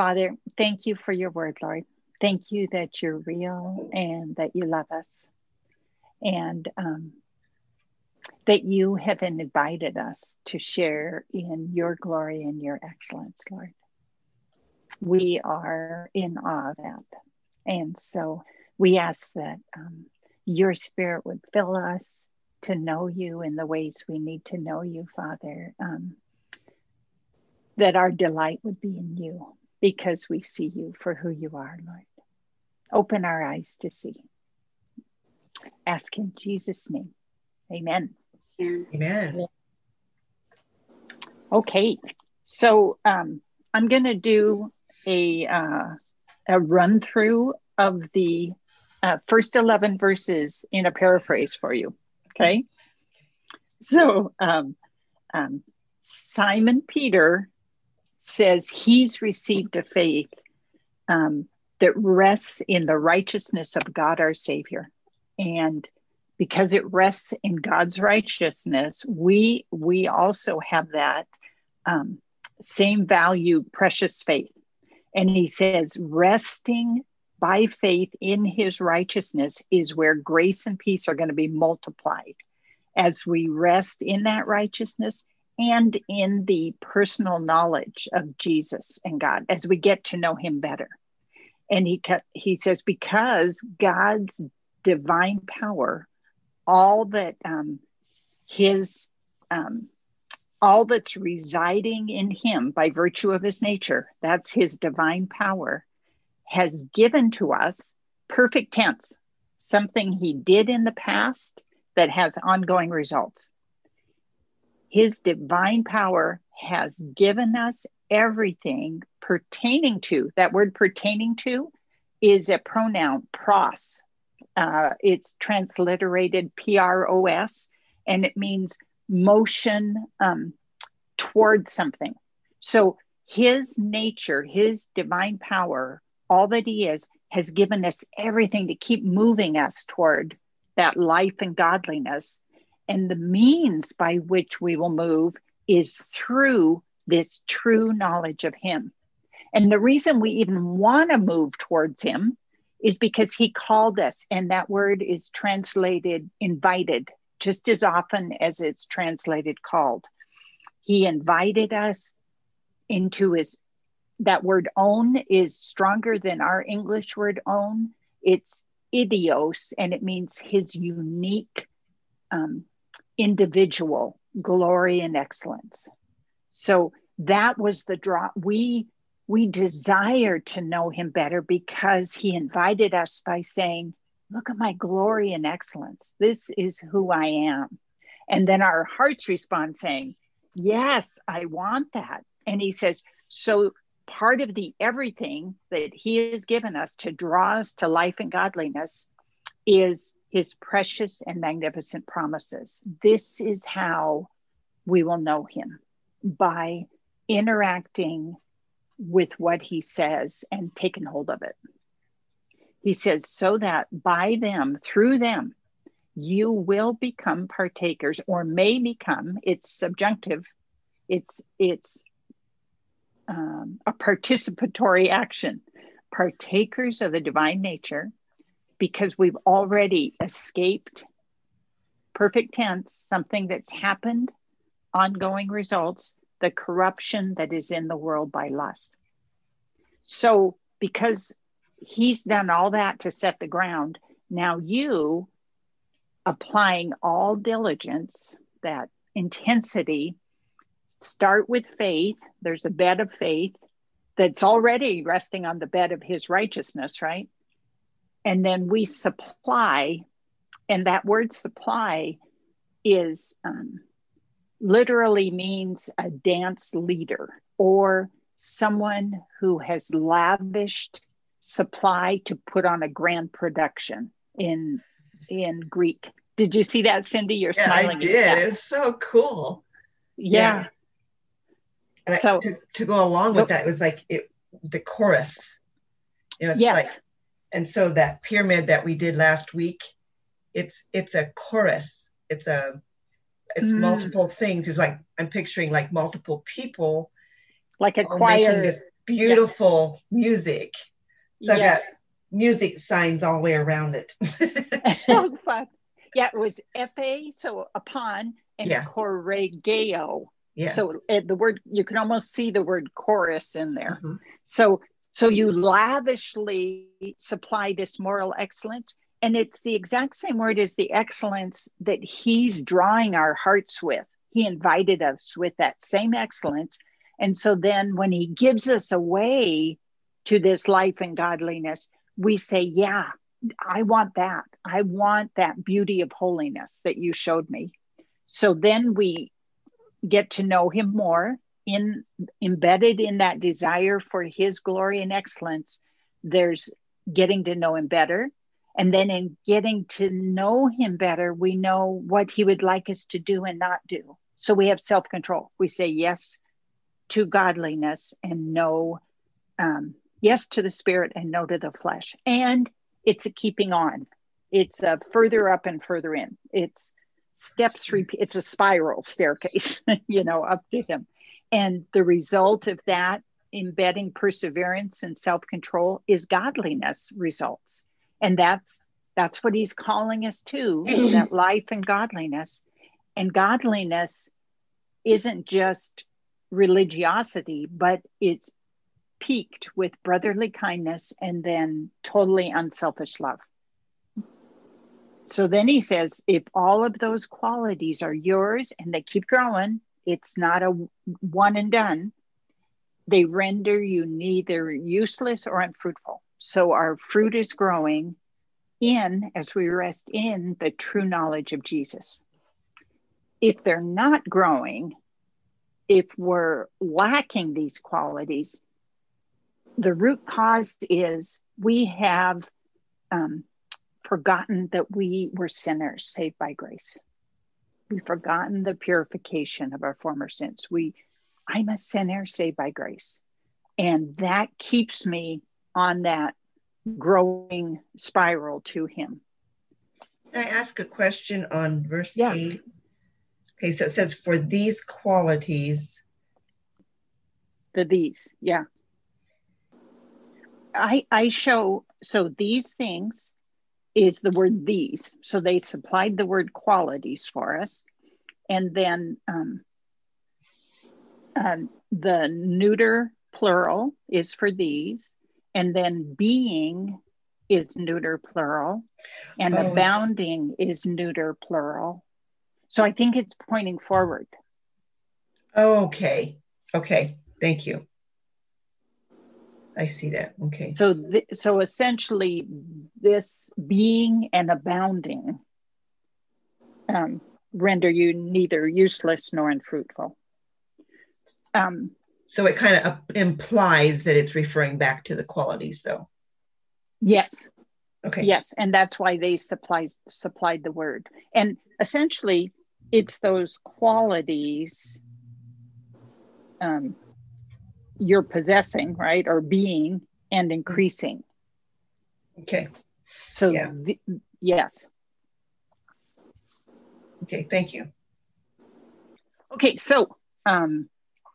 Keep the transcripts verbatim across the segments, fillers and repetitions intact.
Father, thank you for your word, Lord. Thank you that you're real and that you love us. And um, that you have invited us to share in your glory and your excellence, Lord. We are in awe of that. And so we ask that um, your spirit would fill us to know you in the ways we need to know you, Father. Um, that our delight would be in you because we see you for who you are, Lord. Open our eyes to see. Ask in Jesus' name. Amen. Amen. Okay, so um, I'm going to do a uh, a run through of the uh, first eleven verses in a paraphrase for you. Okay, so um, um, Simon Peter says he's received a faith um, that rests in the righteousness of God our Savior, and because it rests in God's righteousness, we we also have that um, same value, precious faith. And he says, resting by faith in his righteousness is where grace and peace are going to be multiplied as we rest in that righteousness and in the personal knowledge of Jesus and God as we get to know him better. And he he says, because God's divine power, all that um, his, um, all that's residing in him by virtue of his nature, that's his divine power, has given to us perfect tense, something he did in the past that has ongoing results. His divine power has given us everything pertaining to, that word pertaining to is a pronoun, pros. Uh, it's transliterated P R O S, and it means motion um, towards something. So his nature, his divine power, all that he is, has given us everything to keep moving us toward that life and godliness. And the means by which we will move is through this true knowledge of him. And the reason we even want to move towards him is because he called us, and that word is translated invited just as often as it's translated called. He invited us into his, that word own is stronger than our English word own. It's idios, and it means his unique um, individual glory and excellence. So that was the draw. We We desire to know him better because he invited us by saying, look at my glory and excellence. This is who I am. And then our hearts respond saying, yes, I want that. And he says, so part of the everything that he has given us to draw us to life and godliness is his precious and magnificent promises. This is how we will know him, by interacting with what he says and taking hold of it. He says, so that by them, through them, you will become partakers, or may become, it's subjunctive, it's, it's um, a participatory action, partakers of the divine nature, because we've already escaped, perfect tense, something that's happened, ongoing results, the corruption that is in the world by lust. So because he's done all that to set the ground, now you, applying all diligence, that intensity, start with faith. There's a bed of faith that's already resting on the bed of his righteousness, right? And then we supply, and that word supply is um, literally means a dance leader or someone who has lavished supply to put on a grand production in in Greek. Did you see that, Cindy? You're yeah, smiling. I did. It's so cool. Yeah. yeah. And so I, to, to go along with go, that, it was like it, the chorus. You know, it's yes. like, and so that pyramid that we did last week, it's it's a chorus. It's a it's mm. multiple things. It's like I'm picturing like multiple people, like a all choir. making this beautiful yeah. music. So yeah. I got music signs all the way around it. Oh, fun. Yeah, it was epe, so upon, and yeah. chorregeo. Yeah. So uh, the word, you can almost see the word chorus in there. Mm-hmm. So, so you lavishly supply this moral excellence, and it's the exact same word as the excellence that he's drawing our hearts with. He invited us with that same excellence. And so then when he gives us away to this life and godliness, we say, yeah, I want that. I want that beauty of holiness that you showed me. So then we get to know him more. In embedded in that desire for his glory and excellence, there's getting to know him better. And then in getting to know him better, we know what he would like us to do and not do. So we have self-control. We say yes to godliness and no, um, yes to the spirit and no to the flesh. And it's a keeping on. It's a further up and further in. It's steps, repeat. It's a spiral staircase, you know, up to him. And the result of that, embedding perseverance and self-control, is godliness results. And that's that's what he's calling us to, that life and godliness. And godliness isn't just religiosity, but it's peaked with brotherly kindness and then totally unselfish love. So then he says, if all of those qualities are yours and they keep growing, it's not a one and done, they render you neither useless or unfruitful. So our fruit is growing in, as we rest in the true knowledge of Jesus. If they're not growing, if we're lacking these qualities, the root cause is we have um, forgotten that we were sinners saved by grace. We've forgotten the purification of our former sins. We, I'm a sinner saved by grace. And that keeps me on that growing spiral to him. Can I ask a question on verse yeah. eight? Okay, so it says, for these qualities. The these, yeah. I, I show, so these things is the word these. So they supplied the word qualities for us. And then um, um, the neuter plural is for these. And then being is neuter plural. And oh, abounding is neuter plural. So I think it's pointing forward. Oh, okay. Okay. Thank you. I see that. Okay. So, th- so essentially, this being and abounding um, render you neither useless nor unfruitful. Um, so it kind of implies that it's referring back to the qualities, though. Yes. Okay. Yes, and that's why they supplied supplied the word. And essentially, it's those qualities um, you're possessing, right, or being and increasing. Okay. So, yeah. the, yes. Okay, thank you. Okay, so um,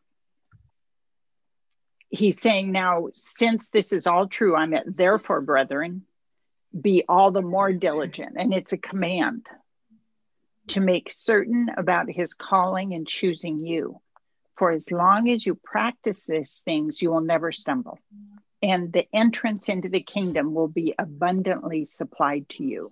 he's saying now, since this is all true, I'm at, therefore, brethren, be all the more diligent. And it's a command to make certain about his calling and choosing you. For as long as you practice these things, you will never stumble. And the entrance into the kingdom will be abundantly supplied to you.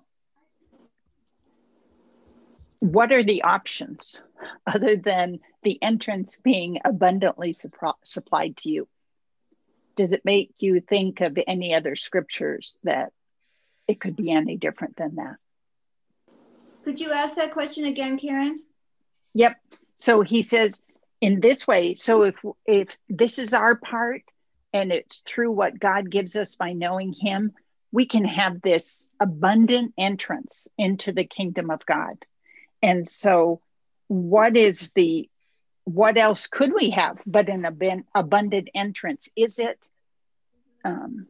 What are the options other than the entrance being abundantly supr- supplied to you? Does it make you think of any other scriptures that it could be any different than that? Could you ask that question again, Karen? Yep. So he says in this way, so if if this is our part and it's through what God gives us by knowing him, we can have this abundant entrance into the kingdom of God. And so what is the, what else could we have but an ab- abundant entrance? Is it, um,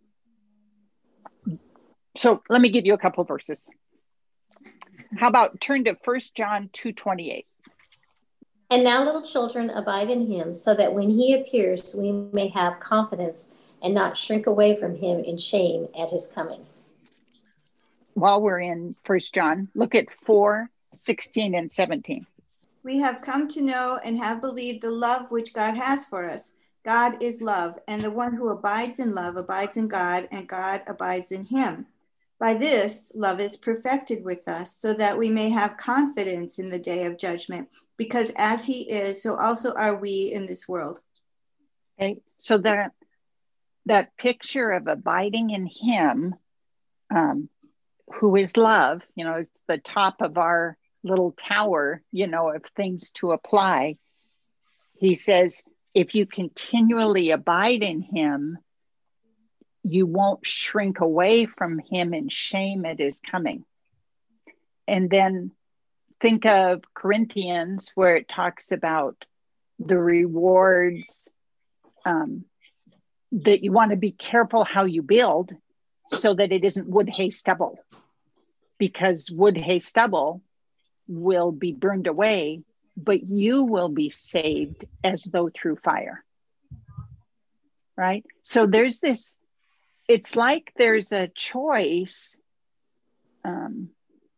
so let me give you a couple verses. How about turn to First John two twenty-eight. And now, little children, abide in him, so that when he appears, we may have confidence and not shrink away from him in shame at his coming. While we're in First John, look at four, sixteen, and seventeen. We have come to know and have believed the love which God has for us. God is love, and the one who abides in love abides in God, and God abides in him. By this, love is perfected with us, so that we may have confidence in the day of judgment, because as he is, so also are we in this world. Okay, so that, that picture of abiding in him, um, who is love, you know, it's the top of our little tower, you know, of things to apply. He says, if you continually abide in him, you won't shrink away from him in shame at his coming. And then think of Corinthians, where it talks about the rewards, um, that you want to be careful how you build so that it isn't wood, hay, stubble, because wood, hay, stubble will be burned away, but you will be saved as though through fire. Right? So there's this, it's like there's a choice um,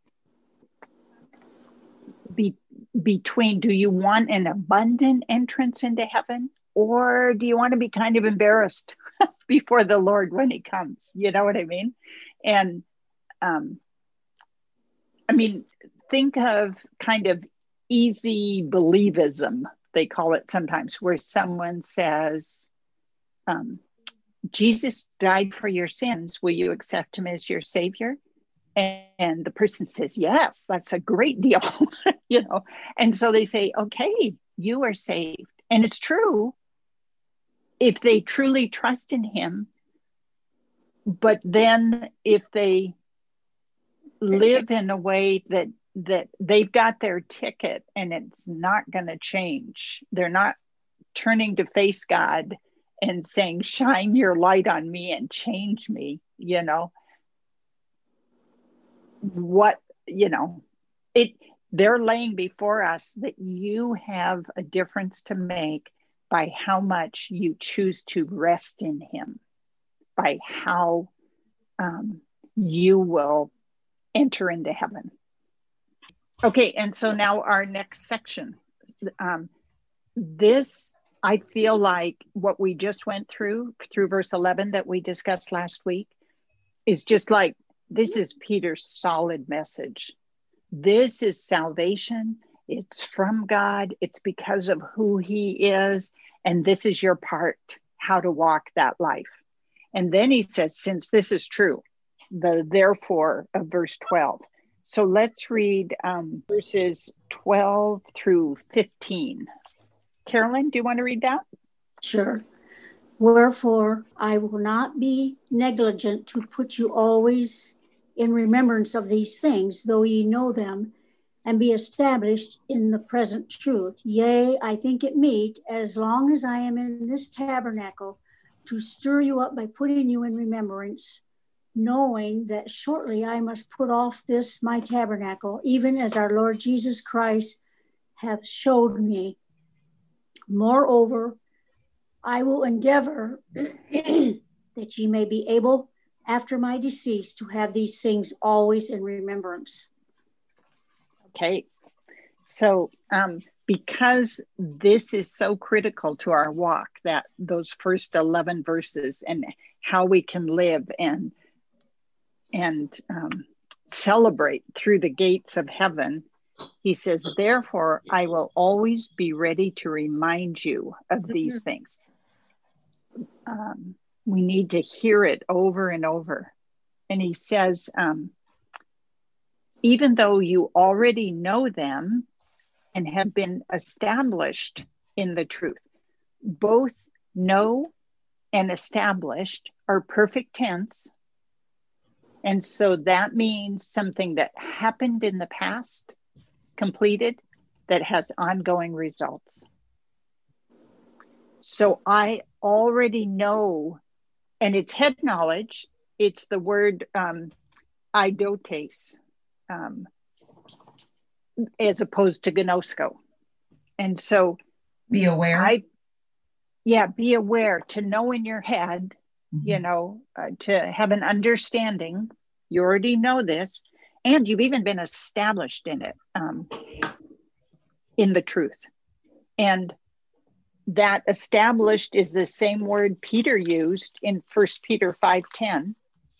be, between, do you want an abundant entrance into heaven, or do you want to be kind of embarrassed before the Lord when he comes? You know what I mean? And um, I mean, think of kind of easy believism, they call it sometimes, where someone says, um, Jesus died for your sins. Will you accept him as your savior? And, and the person says, yes, that's a great deal, you know? And so they say, okay, you are saved. And it's true if they truly trust in him. But then if they live in a way that that they've got their ticket and it's not going to change, they're not turning to face God and saying, shine your light on me and change me, you know, what, you know, it, they're laying before us that you have a difference to make by how much you choose to rest in him, by how um, you will enter into heaven. Okay, and so now our next section. Um, this, I feel like what we just went through, through verse eleven that we discussed last week, is just like, this is Peter's solid message. This is salvation. It's from God. It's because of who he is. And this is your part, how to walk that life. And then he says, since this is true, the therefore of verse twelve. So let's read um, verses twelve through fifteen. Carolyn, do you want to read that? Sure. Wherefore, I will not be negligent to put you always in remembrance of these things, though ye know them, and be established in the present truth. Yea, I think it meet, as long as I am in this tabernacle, to stir you up by putting you in remembrance, knowing that shortly I must put off this my tabernacle, even as our Lord Jesus Christ hath showed me. Moreover, I will endeavor that ye may be able, after my decease, to have these things always in remembrance. Okay, so um, because this is so critical to our walk, that those first eleven verses and how we can live and and um, celebrate through the gates of heaven, he says, therefore, I will always be ready to remind you of these things. Um, we need to hear it over and over. And he says, um, even though you already know them and have been established in the truth, both know and established are perfect tense. And so that means something that happened in the past, completed, that has ongoing results. So I already know, and it's head knowledge. It's the word um, idotes, um, as opposed to gnosko. And so be aware. I, yeah, be aware, to know in your head, mm-hmm. you know, uh, to have an understanding. You already know this, and you've even been established in it, um, in the truth. And that established is the same word Peter used in First Peter five ten,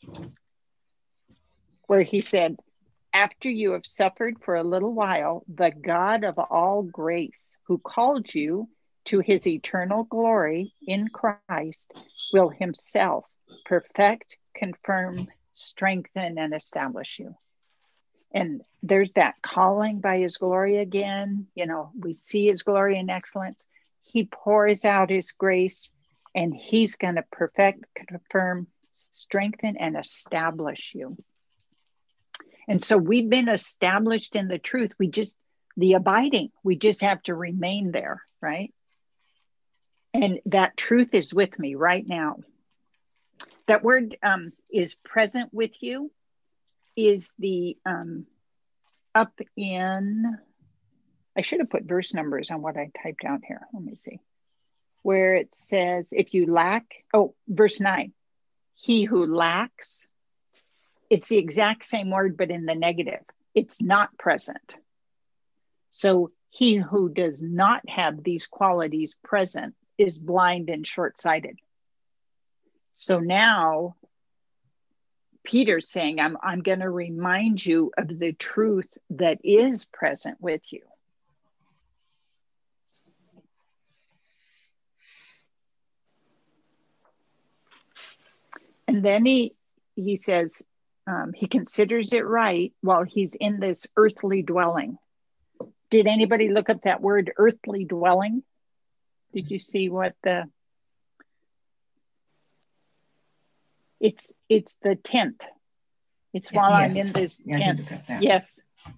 where he said, after you have suffered for a little while, the God of all grace, who called you to his eternal glory in Christ, will himself perfect, confirm, strengthen, and establish you. And there's that calling by his glory again. You know, we see his glory and excellence. He pours out his grace, and he's going to perfect, confirm, strengthen, and establish you. And so we've been established in the truth. We just, the abiding, we just have to remain there, right? And that truth is with me right now. That word um, is present with you is the um, up in, I should have put verse numbers on what I typed down here. Let me see. Where it says, if you lack, oh, verse nine, he who lacks, it's the exact same word, but in the negative. It's not present. So he who does not have these qualities present is blind and short-sighted. So now Peter's saying, I'm, I'm going to remind you of the truth that is present with you. And then he, he says, um, he considers it right while he's in this earthly dwelling. Did anybody look up that word, earthly dwelling? Did you see what the, it's it's the tent. It's while yes. I'm in this yeah, tent. Yes.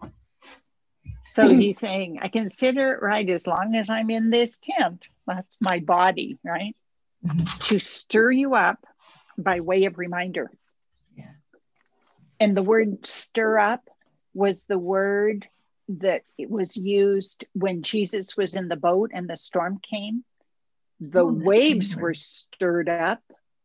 So he's saying, I consider it right as long as I'm in this tent, that's my body, right? Mm-hmm. To stir you up by way of reminder. Yeah. And the word stir up was the word that it was used when Jesus was in the boat and the storm came. The oh, waves were stirred up,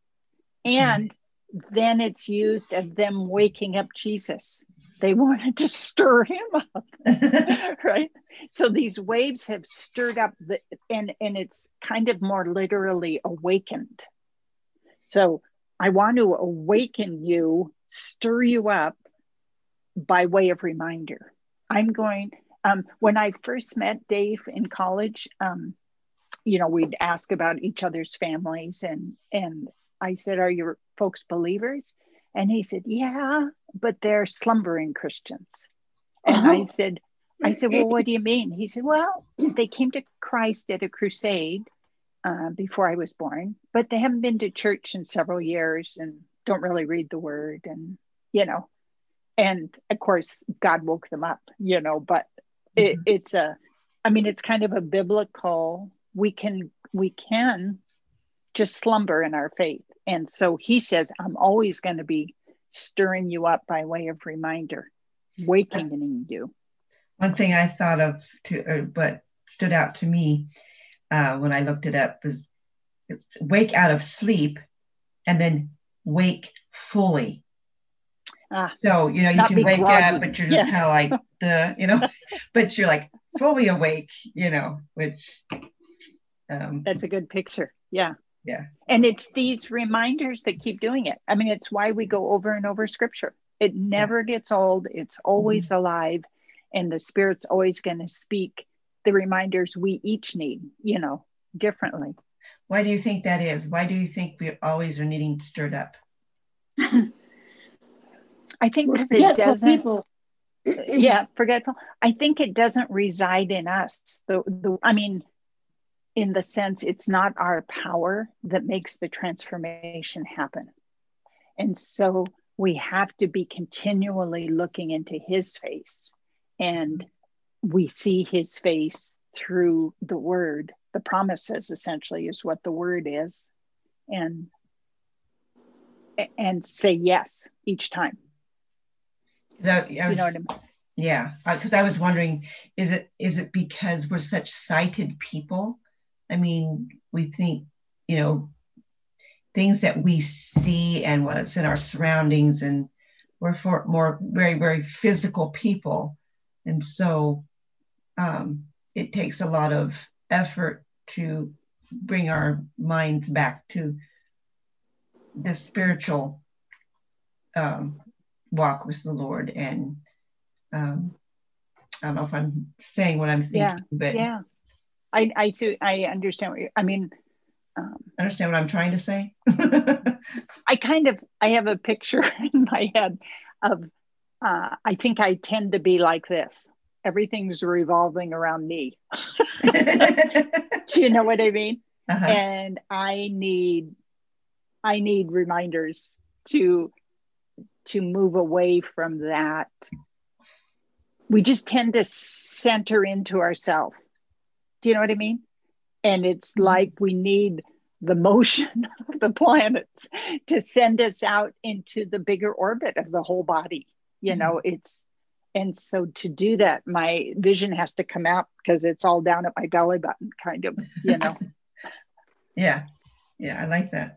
and mm. then it's used of them waking up Jesus. They wanted to stir him up, right? So these waves have stirred up, the, and, and it's kind of more literally awakened. So I want to awaken you, stir you up by way of reminder. I'm going, um, when I first met Dave in college, um, you know, we'd ask about each other's families, and, and I said, are your folks believers? And he said, yeah, but they're slumbering Christians. And uh-huh. I said, I said, well, what do you mean? He said, well, they came to Christ at a crusade uh, before I was born, but they haven't been to church in several years and don't really read the word, and, you know, and of course, God woke them up, you know, but it, mm-hmm. it's a, I mean, it's kind of a biblical, we can, we can just slumber in our faith. And so he says, I'm always going to be stirring you up by way of reminder, wakening you. One thing I thought of, to, or, but stood out to me uh, when I looked it up was it's wake out of sleep and then wake fully. Ah, so, you know, you can wake groggy. up, but you're just yeah. kind of like the, you know, but you're like fully awake, you know, which. Um, That's a good picture. Yeah. Yeah. And it's these reminders that keep doing it. I mean, it's why we go over and over scripture. It never yeah. gets old. It's always mm-hmm. alive. And the Spirit's always going to speak the reminders we each need, you know, differently. Why do you think that is? Why do you think we always are needing stirred up? I think because it doesn't, people. yeah, forgetful. I think it doesn't reside in us. The, the, I mean, in the sense, it's not our power that makes the transformation happen. And so we have to be continually looking into his face, and we see his face through the word. The promises essentially is what the word is, and, and say yes each time. That, I was, you know what I mean? Yeah, because I was wondering, is it is it because we're such sighted people? I mean, we think, you know, things that we see and what's in our surroundings, and we're for more very, very physical people. And so um, it takes a lot of effort to bring our minds back to the spiritual um, walk with the Lord. And um, I don't know if I'm saying what I'm thinking, Yeah, but yeah. I I too I understand what you I mean um, understand what I'm trying to say. I kind of I have a picture in my head of uh, I think I tend to be like this. Everything's revolving around me. Do you know what I mean? Uh-huh. And I need I need reminders to to move away from that. We just tend to center into ourselves. Do you know what I mean? And it's like we need the motion of the planets to send us out into the bigger orbit of the whole body. You know, mm-hmm. it's, and so to do that, my vision has to come out because it's all down at my belly button, kind of, you know. Yeah. Yeah. I like that.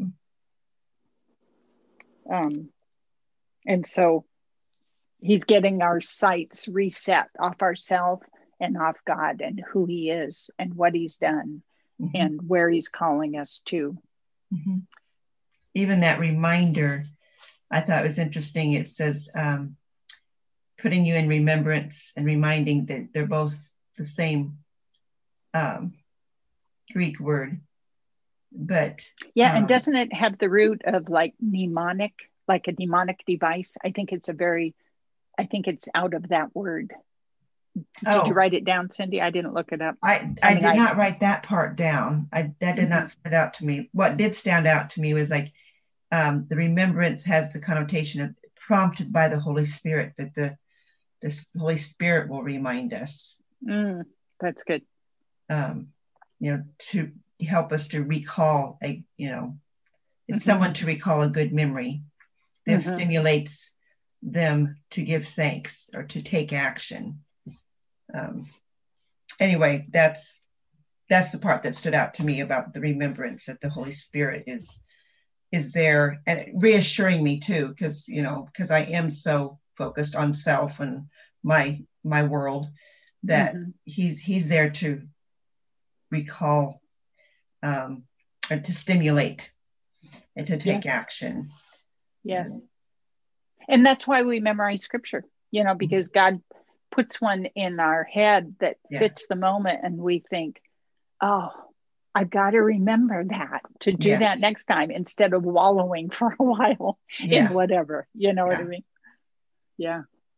Um, and so he's getting our sights reset off ourselves and off God and who he is and what he's done, mm-hmm. and where he's calling us to. Mm-hmm. Even that reminder, I thought it was interesting. It says, um, putting you in remembrance and reminding that they're both the same um, Greek word. But yeah, um, and doesn't it have the root of like mnemonic, like a mnemonic device? I think it's a very, I think it's out of that word. Did oh, you write it down, Cindy? I didn't look it up. I, I, I mean, did I, not write that part down. I that did mm-hmm. not stand out to me. What did stand out to me was like um, the remembrance has the connotation of prompted by the Holy Spirit, that the the Holy Spirit will remind us. Mm, that's good. Um, you know, to help us to recall a, you know, it's mm-hmm. someone to recall a good memory. This mm-hmm. stimulates them to give thanks or to take action. Um, anyway, that's that's the part that stood out to me about the remembrance, that the Holy Spirit is is there and reassuring me too, because you know, because I am so focused on self and my my world that mm-hmm. he's he's there to recall um, or to stimulate and to take yeah. action. Yeah, and that's why we memorize scripture, you know, because God puts one in our head that yeah. fits the moment, and we think, oh, I've got to remember that to do yes. that next time, instead of wallowing for a while yeah. in whatever, you know yeah. what I mean? Yeah.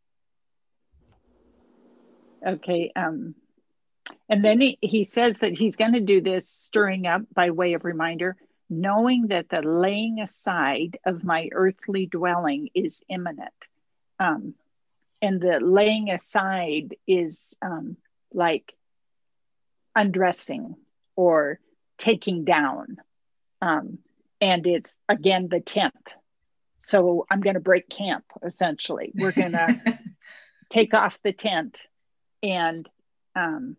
Okay. Um, and then he, he says that he's going to do this stirring up by way of reminder, knowing that the laying aside of my earthly dwelling is imminent. Um, And the laying aside is um, like undressing or taking down. Um, and it's, again, the tent. So I'm going to break camp, essentially. We're going to take off the tent. And um,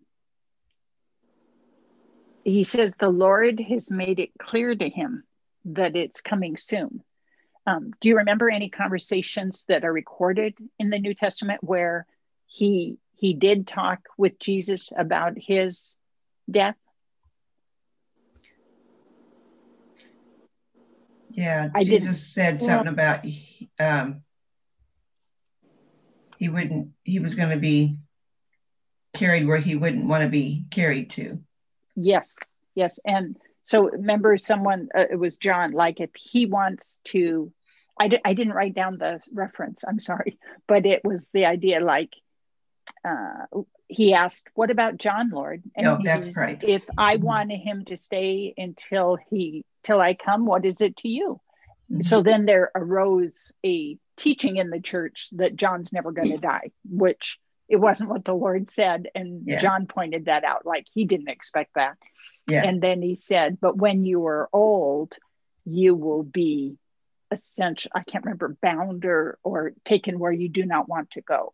he says the Lord has made it clear to him that it's coming soon. Um, do you remember any conversations that are recorded in the New Testament where he he did talk with Jesus about his death? Yeah, I Jesus said something about um, he wouldn't. He was going to be carried where he wouldn't want to be carried to. Yes, yes, and so remember, someone uh, it was John. Like if he wants to. I, di- I didn't write down the reference, I'm sorry, but it was the idea like uh, he asked, what about John, Lord? And oh, that's says, right. If I wanted him to stay until he, till I come, what is it to you? Mm-hmm. So then there arose a teaching in the church that John's never going to die, which it wasn't what the Lord said. And yeah. John pointed that out, like he didn't expect that. Yeah. And then he said, but when you are old, you will be essential, I can't remember, bound or, or taken where you do not want to go.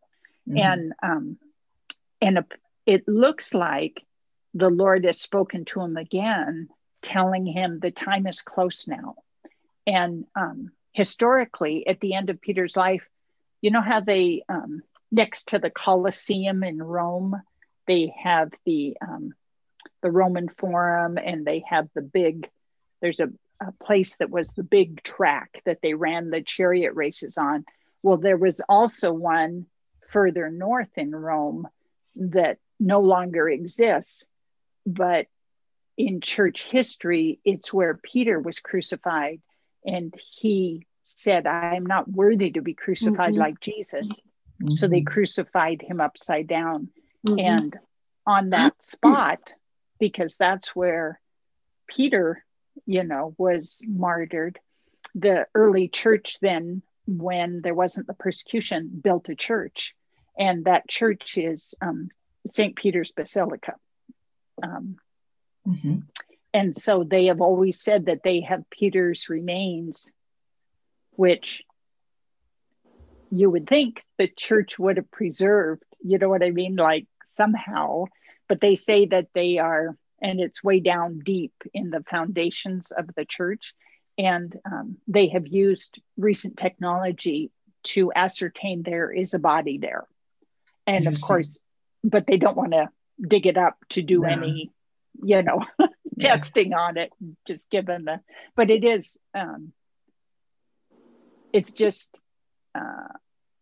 Mm-hmm. And um, and a, it looks like the Lord has spoken to him again, telling him the time is close now. And um, historically, at the end of Peter's life, you know how they, um, next to the Colosseum in Rome, they have the um, the Roman Forum, and they have the big, there's a, a place that was the big track that they ran the chariot races on. Well, there was also one further north in Rome that no longer exists, but in church history, it's where Peter was crucified, and he said, I am not worthy to be crucified mm-hmm. like Jesus. Mm-hmm. So they crucified him upside down. Mm-hmm. And on that spot, because that's where Peter, you know, was martyred, the early church then, when there wasn't the persecution, built a church. And that church is um, Saint Peter's Basilica. Um, mm-hmm. And so they have always said that they have Peter's remains, which you would think the church would have preserved, you know what I mean? Like somehow, but they say that they are, and it's way down deep in the foundations of the church. And um, they have used recent technology to ascertain there is a body there. And of course, but they don't want to dig it up to do no. any, you know, yeah. testing on it, just given the, but it is, um, it's just, uh,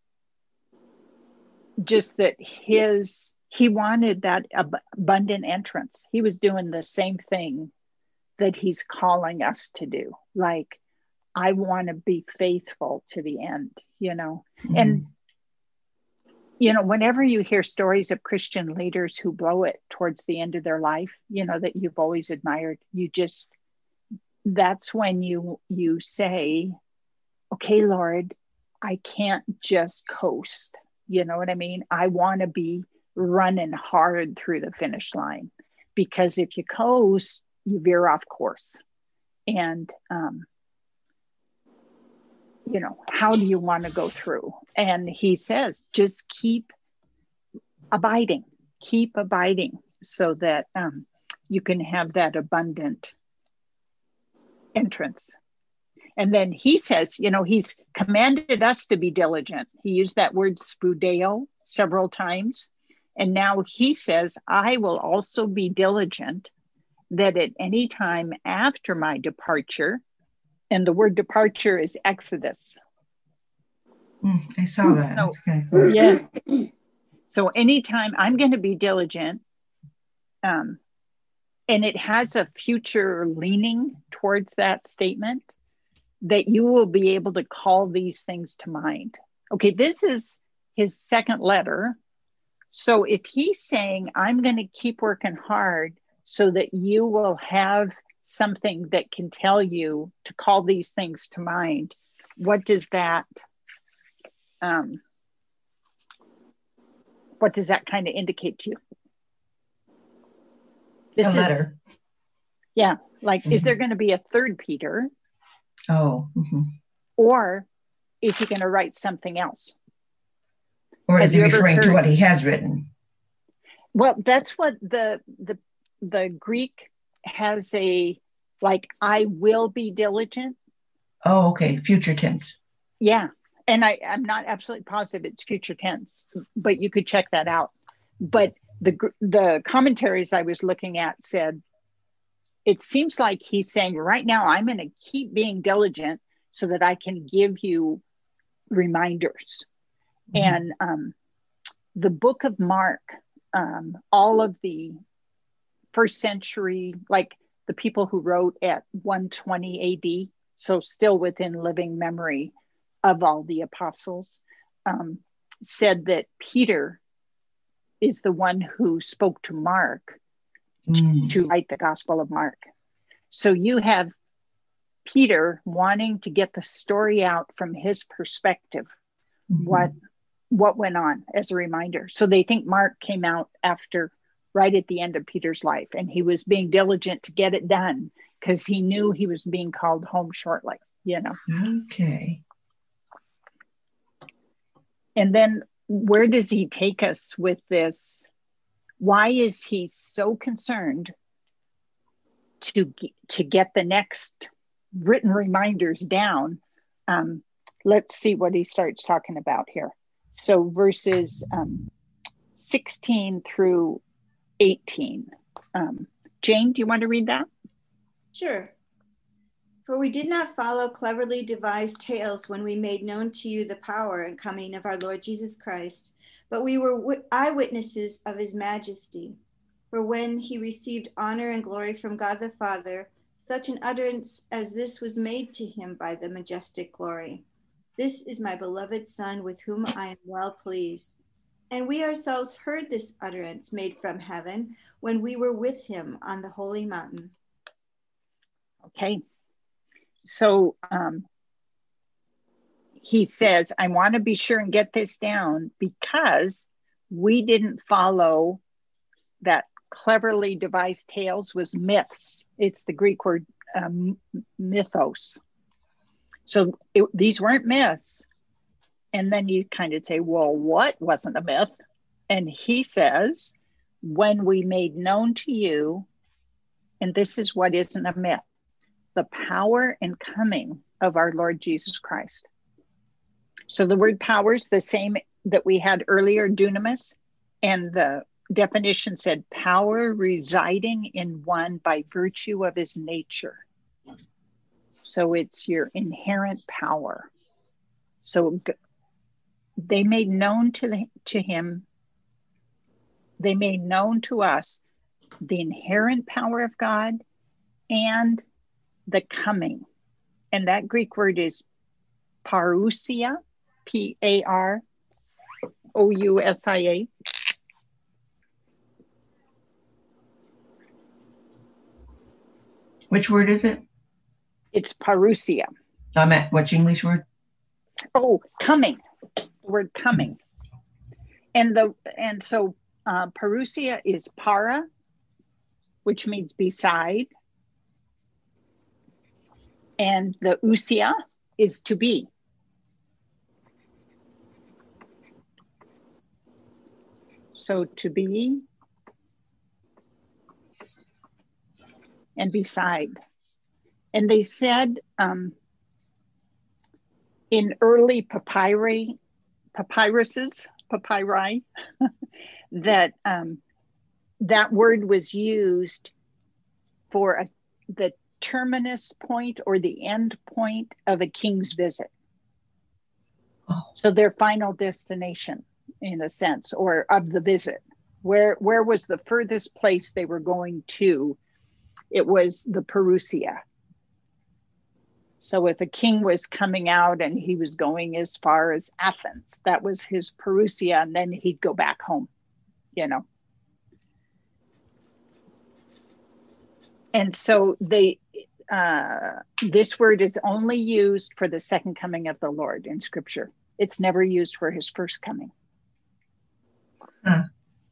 just that his, he wanted that ab- abundant entrance. He was doing the same thing that he's calling us to do. Like, I want to be faithful to the end, you know, mm-hmm. and you know, whenever you hear stories of Christian leaders who blow it towards the end of their life, you know, that you've always admired, you just, that's when you, you say, okay, Lord, I can't just coast. You know what I mean? I want to be running hard through the finish line, because if you coast, you veer off course. And, um, you know, how do you want to go through? And he says, just keep abiding, keep abiding so that um, you can have that abundant entrance. And then he says, you know, he's commanded us to be diligent. He used that word spudeo several times. And now he says, I will also be diligent, that at any time after my departure, and the word departure is Exodus. Mm, I saw that. So, That's kind of cool. Yeah. So anytime I'm going to be diligent, um, and it has a future leaning towards that statement, that you will be able to call these things to mind. Okay, this is his second letter. So if he's saying, I'm going to keep working hard so that you will have something that can tell you to call these things to mind, what does that, um, what does that kind of indicate to you? This a letter. Is, yeah, like, mm-hmm. is there going to be a third Peter? Oh. Mm-hmm. Or is he going to write something else? Or is he referring to what he has written? Well, that's what the the the Greek has, a like, I will be diligent. Oh, okay. Future tense. Yeah. And I, I'm not absolutely positive it's future tense, but you could check that out. But the the commentaries I was looking at said, it seems like he's saying right now, I'm going to keep being diligent so that I can give you reminders. Mm-hmm. And um, the book of Mark, um, all of the first century, like the people who wrote at one twenty A D, so still within living memory of all the apostles, um, said that Peter is the one who spoke to Mark mm. to, to write the Gospel of Mark. So you have Peter wanting to get the story out from his perspective, mm-hmm. what what went on as a reminder. So they think Mark came out after, right at the end of Peter's life, and he was being diligent to get it done because he knew he was being called home shortly, you know. Okay. And then where does he take us with this? Why is he so concerned to, to get the next written reminders down? Um, let's see what he starts talking about here. So verses um, sixteen through eighteen. Um, Jane, do you want to read that? Sure. For we did not follow cleverly devised tales when we made known to you the power and coming of our Lord Jesus Christ, but we were eyewitnesses of his majesty. For when he received honor and glory from God the Father, such an utterance as this was made to him by the majestic glory. This is my beloved Son, with whom I am well pleased. And we ourselves heard this utterance made from heaven when we were with him on the holy mountain. Okay. So um, he says, I want to be sure and get this down because we didn't follow that cleverly devised tales was myths. It's the Greek word um, mythos. So it, these weren't myths. And then you kind of say, well, what wasn't a myth? And he says, when we made known to you, and this is what isn't a myth, the power and coming of our Lord Jesus Christ. So the word power is the same that we had earlier, dunamis, and the definition said power residing in one by virtue of his nature. So it's your inherent power. So they made known to, the, to him, they made known to us the inherent power of God and the coming. And that Greek word is parousia, P A R O U S I A. Which word is it? It's parousia. I'm at which English word? Oh, coming. The word coming. And the and so uh, parousia is para, which means beside. And the ousia is to be. So to be and beside. And they said um, in early papyri, papyruses, papyri, that um, that word was used for a, the terminus point or the end point of a king's visit. Oh. So their final destination, in a sense, or of the visit. Where, where was the furthest place they were going to? It was the parousia. So if a king was coming out and he was going as far as Athens, that was his parousia, and then he'd go back home, you know. And so they, uh, this word is only used for the second coming of the Lord in Scripture. It's never used for his first coming. Huh.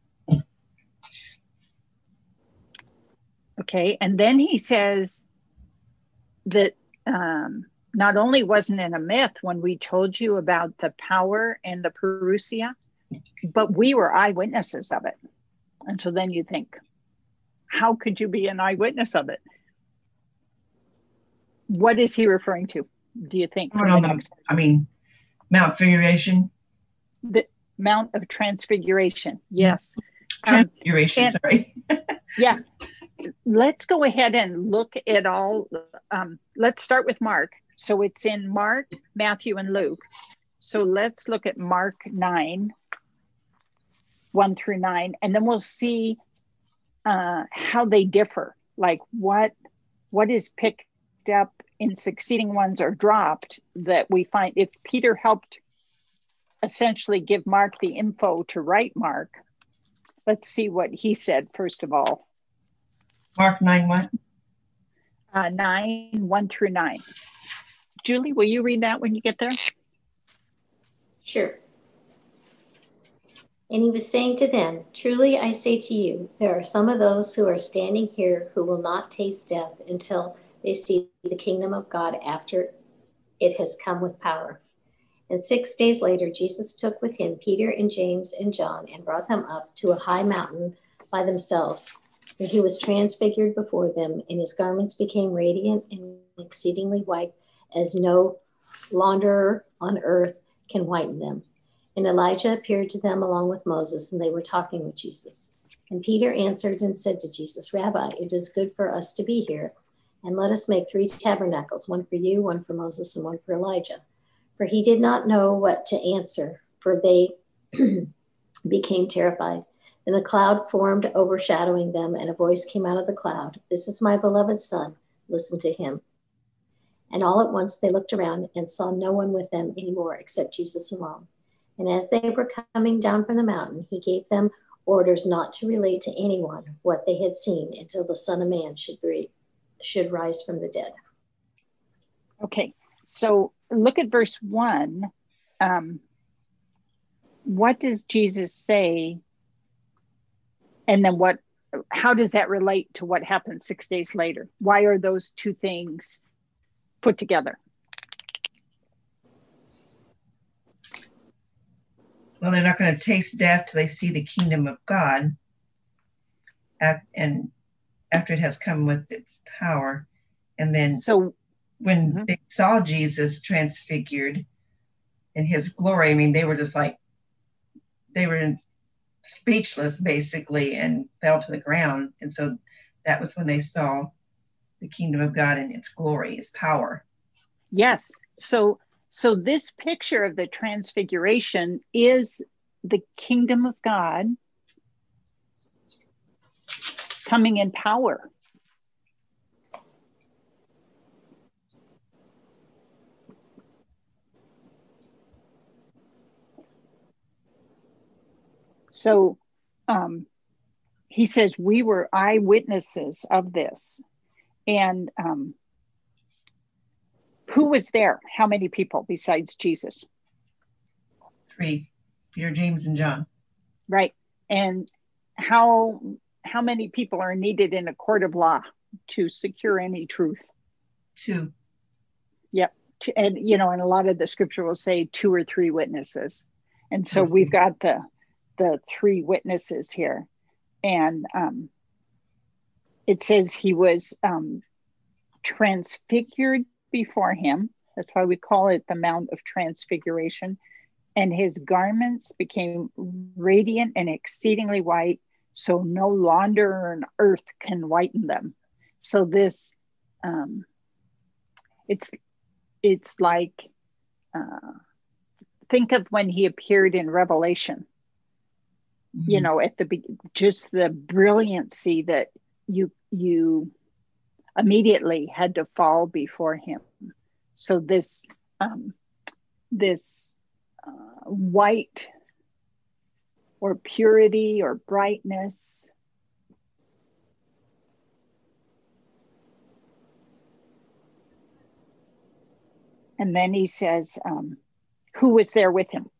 Okay, and then he says that um, not only wasn't it a myth when we told you about the power and the parousia, but we were eyewitnesses of it. And so then you think, how could you be an eyewitness of it? What is he referring to, do you think? On the, I mean, Mount Figuration. The Mount of Transfiguration, yes. Transfiguration, um, sorry. Yeah. Let's go ahead and look at all. Um, let's start with Mark. So it's in Mark, Matthew, and Luke. So let's look at Mark nine, one through nine, and then we'll see uh, how they differ. Like what what is picked up in succeeding ones or dropped that we find. If Peter helped essentially give Mark the info to write Mark, let's see what he said first of all. Mark nine what? Uh, nine, one through nine. Julie, will you read that when you get there? Sure. And he was saying to them, truly I say to you, there are some of those who are standing here who will not taste death until they see the kingdom of God after it has come with power. And six days later, Jesus took with him Peter and James and John and brought them up to a high mountain by themselves. And he was transfigured before them, and his garments became radiant and exceedingly white, as no launderer on earth can whiten them. And Elijah appeared to them along with Moses, and they were talking with Jesus. And Peter answered and said to Jesus, Rabbi, it is good for us to be here, and let us make three tabernacles, one for you, one for Moses, and one for Elijah. For he did not know what to answer, for they became terrified. Then a cloud formed overshadowing them, and a voice came out of the cloud. This is my beloved son. Listen to him. And all at once they looked around and saw no one with them anymore except Jesus alone. And as they were coming down from the mountain, he gave them orders not to relate to anyone what they had seen until the Son of Man should be, should rise from the dead. Okay, so look at verse one. Um, what does Jesus say? And then what, how does that relate to what happened six days later? Why are those two things put together? Well, they're not going to taste death till they see the kingdom of God. And after it has come with its power. And then so when mm-hmm. they saw Jesus transfigured in his glory, I mean, they were just like, they were in, speechless basically, and fell to the ground. And so that was when they saw the kingdom of God in its glory, its power. Yes. So so this picture of the transfiguration is the kingdom of God coming in power. So um, he says, we were eyewitnesses of this. And um, who was there? How many people besides Jesus? Three, Peter, James, and John. Right. And how how many people are needed in a court of law to secure any truth? Two. Yep. And, you know, and a lot of the scripture will say two or three witnesses. And so we've got the the three witnesses here. And um, it says he was um, transfigured before him. That's why we call it the Mount of Transfiguration. And his garments became radiant and exceedingly white, so no launderer on earth can whiten them. So this, um, it's it's like, uh, think of when he appeared in Revelation. Mm-hmm. You know, at the just the brilliancy that you you immediately had to fall before him. So this um, this uh, white or purity or brightness. And then he says, um, who was there with him?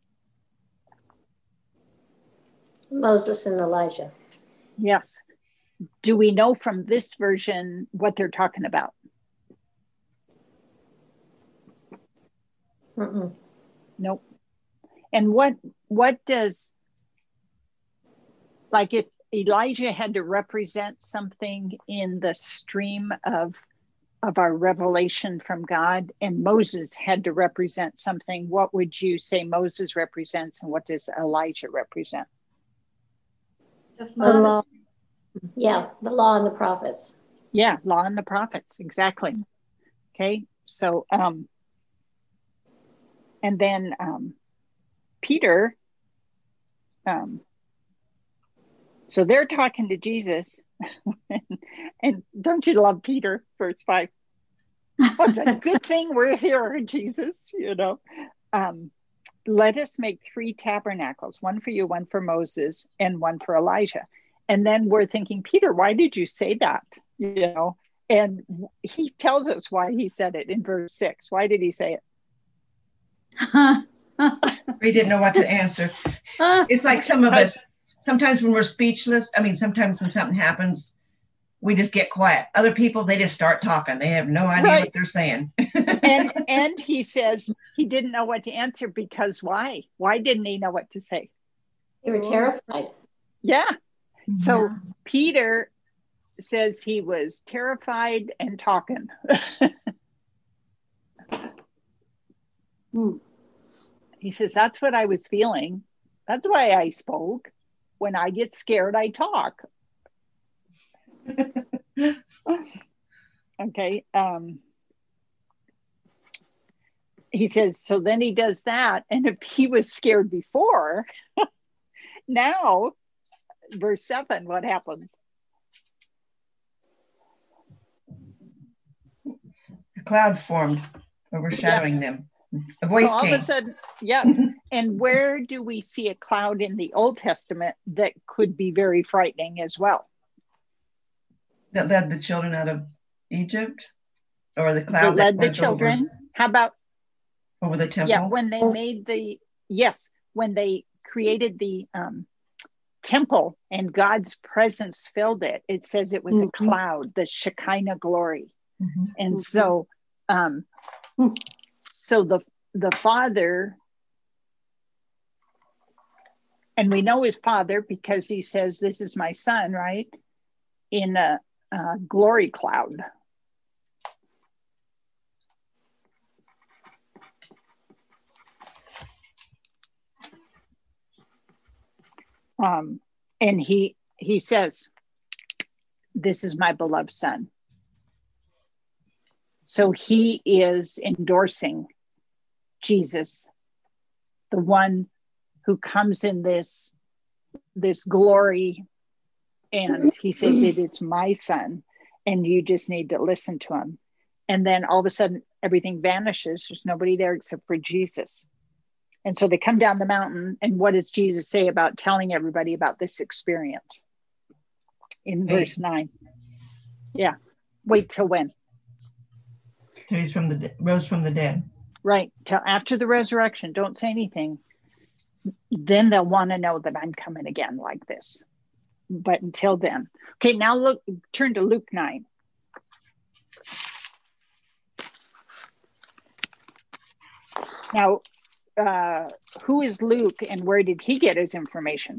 Moses and Elijah. Yes. Do we know from this version what they're talking about? Mm-mm. Nope. And what what does, like if Elijah had to represent something in the stream of of our revelation from God, and Moses had to represent something, what would you say Moses represents and what does Elijah represent? Moses. Yeah, the law and the prophets. Yeah, law and the prophets, exactly. Okay, so, um, and then um, Peter, um, so they're talking to Jesus, and, and don't you love Peter, verse five? Oh, it's a good thing we're here, Jesus, you know. Um, let us make three tabernacles, one for you, one for Moses, and one for Elijah. And then we're thinking, Peter, why did you say that? You know, and he tells us why he said it in verse six. Why did he say it? We didn't know what to answer. It's like some of us, sometimes when we're speechless, I mean, sometimes when something happens, we just get quiet. Other people, they just start talking. They have no idea Right. what they're saying. and and he says he didn't know what to answer because why? Why didn't he know what to say? They were terrified. Yeah. Mhm. So Peter says he was terrified and talking. Hmm. He says, that's what I was feeling. That's why I spoke. When I get scared, I talk. Okay. Um, he says, so then he does that. And if he was scared before, now, verse seven, what happens? A cloud formed, overshadowing yeah. them. A voice so all came. of a sudden, yes. And where do we see a cloud in the Old Testament that could be very frightening as well? That led the children out of Egypt, or the cloud that led that the was children. Over, How about over the temple? Yeah, when they made the yes, when they created the um, temple and God's presence filled it. It says it was mm-hmm. a cloud, the Shekinah glory, mm-hmm. and mm-hmm. so, um, so the the Father. And we know his Father because he says, this is my son, right? In a, a glory cloud. Um, and he he says, this is my beloved son. So he is endorsing Jesus, the one who comes in this, this glory. And he says, it is my son, and you just need to listen to him. And then all of a sudden, everything vanishes. There's nobody there except for Jesus. And so they come down the mountain. And what does Jesus say about telling everybody about this experience? In Wait. verse nine. Yeah. Wait till when? Till he's from the de- rose from the dead. Right. Till after the resurrection. Don't say anything. Then they'll want to know that I'm coming again like this. But until then. Okay, now look, turn to Luke nine. Now, uh, who is Luke and where did he get his information?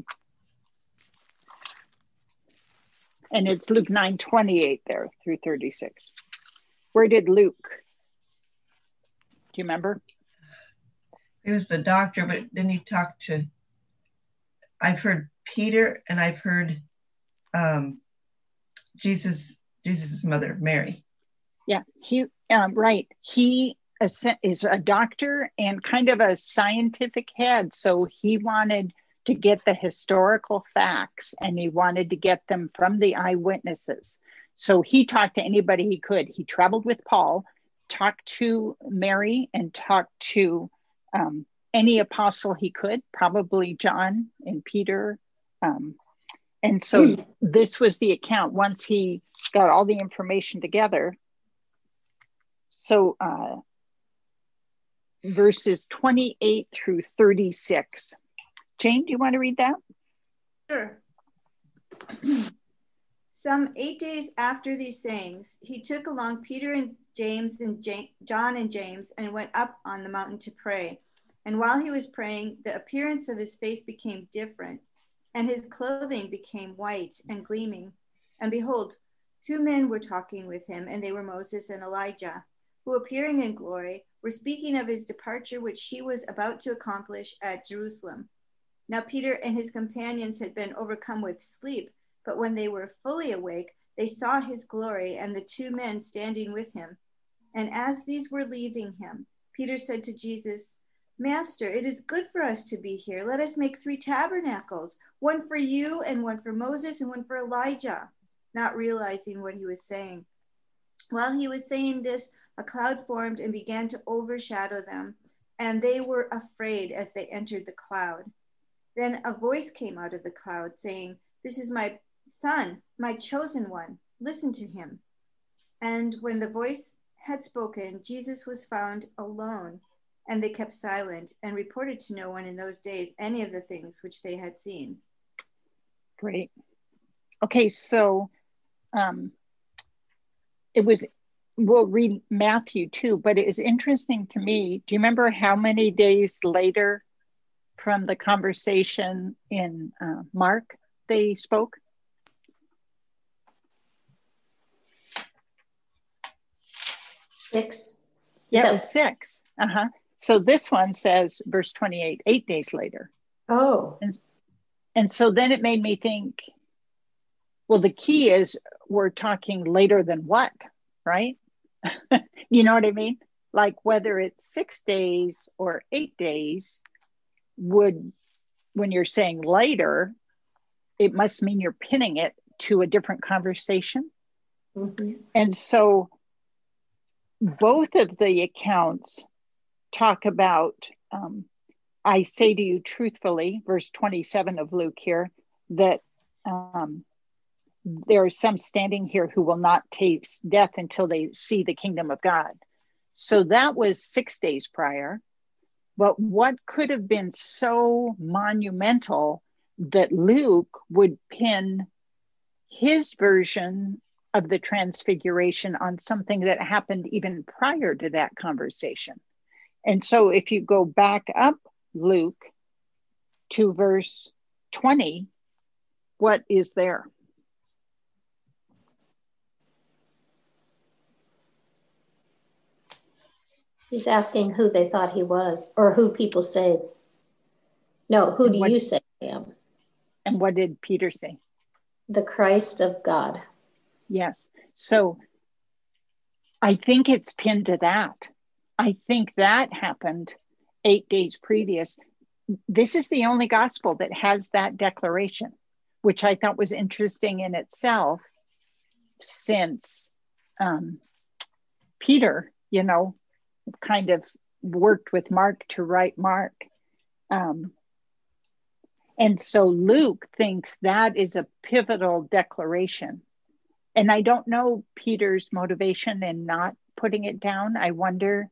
And it's Luke nine twenty-eight there through thirty-six. Where did Luke? Do you remember? He was the doctor, but then he talked to, I've heard Peter and I've heard um, Jesus, Jesus's mother, Mary. Yeah, he, um, right. He is a doctor and kind of a scientific head. So he wanted to get the historical facts and he wanted to get them from the eyewitnesses. So he talked to anybody he could. He traveled with Paul, talked to Mary, and talked to um, any apostle he could, probably John and Peter. Um, and so this was the account once he got all the information together. So uh, verses twenty-eight through thirty-six. Jane, do you want to read that? Sure. Some eight days after these sayings, he took along Peter and James and James, John and James and went up on the mountain to pray. And while he was praying, the appearance of his face became different, and his clothing became white and gleaming. And behold, two men were talking with him, and they were Moses and Elijah, who appearing in glory were speaking of his departure, which he was about to accomplish at Jerusalem. Now Peter and his companions had been overcome with sleep, but when they were fully awake, they saw his glory and the two men standing with him. And as these were leaving him, Peter said to Jesus, Master, it is good for us to be here. Let us make three tabernacles, one for you and one for Moses and one for Elijah, not realizing what he was saying. While he was saying this, a cloud formed and began to overshadow them, and they were afraid as they entered the cloud. Then a voice came out of the cloud saying, This is my son, my chosen one. Listen to him. And when the voice had spoken, Jesus was found alone, and they kept silent and reported to no one in those days any of the things which they had seen. Great. Okay, so um, it was, we'll read Matthew too, but it is interesting to me. Do you remember how many days later from the conversation in uh, Mark they spoke? Six. Yeah, So, it was six. Uh-huh. So this one says, verse twenty-eight, eight days later. oh. And, and so then it made me think, well, the key is we're talking later than what, right? You know what I mean? Like whether it's six days or eight days would, when you're saying later, it must mean you're pinning it to a different conversation. Mm-hmm. And so both of the accounts talk about, um, I say to you truthfully, verse twenty-seven of Luke here, that um, there are some standing here who will not taste death until they see the kingdom of God. So that was six days prior. But what could have been so monumental that Luke would pin his version of the transfiguration on something that happened even prior to that conversation? And so if you go back up Luke to verse twenty, what is there? He's asking who they thought he was, or who people say. No, who do What- you say I am? And what did Peter say? The Christ of God. Yes. So I think it's pinned to that. I think that happened eight days previous. This is the only gospel that has that declaration, which I thought was interesting in itself, since um, Peter, you know, kind of worked with Mark to write Mark. Um, and so Luke thinks that is a pivotal declaration. And I don't know Peter's motivation in not putting it down. I wonder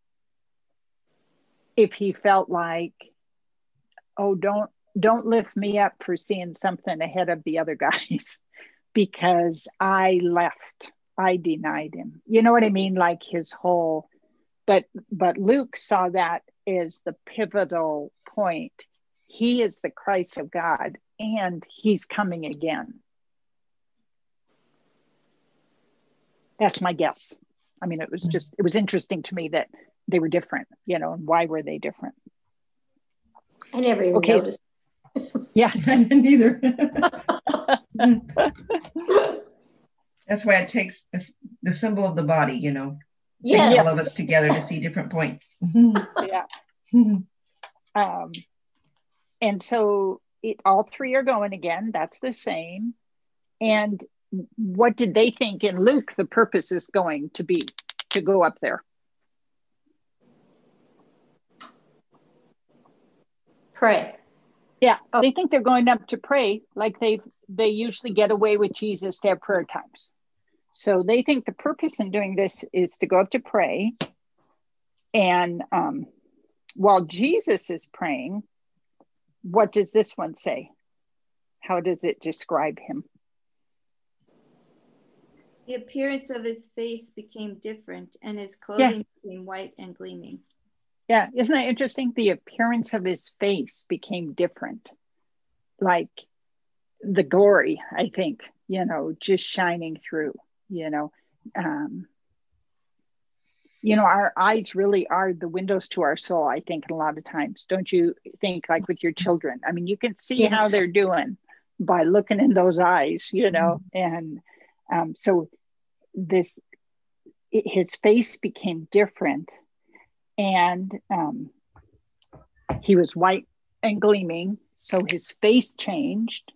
if he felt like, oh, don't don't lift me up for seeing something ahead of the other guys because I left, I denied him. You know what I mean? Like his whole, but but Luke saw that as the pivotal point. He is the Christ of God and he's coming again. That's my guess. I mean, it was just, it was interesting to me that they were different, you know, and why were they different? I never even Okay. noticed. Yeah. I didn't either. That's why it takes the, the symbol of the body, you know, Yes. takes all of us together to see different points. Yeah. Um, and so it, all three are going again. That's the same. And what did they think in Luke the purpose is going to be, to go up there? Pray. Yeah, Oh. they think they're going up to pray, like they they usually get away with Jesus to have prayer times. So they think the purpose in doing this is to go up to pray. And um, while Jesus is praying, what does this one say? How does it describe him? The appearance of his face became different, and his clothing Yeah. became white and gleaming. Yeah, isn't that interesting? The appearance of his face became different. Like the glory, I think, you know, just shining through, you know. Um, you know, our eyes really are the windows to our soul, I think, a lot of times. Don't you think, like with your children? I mean, you can see Yes. how they're doing by looking in those eyes, you know. And um, so this, his face became different. And um, he was white and gleaming, so his face changed.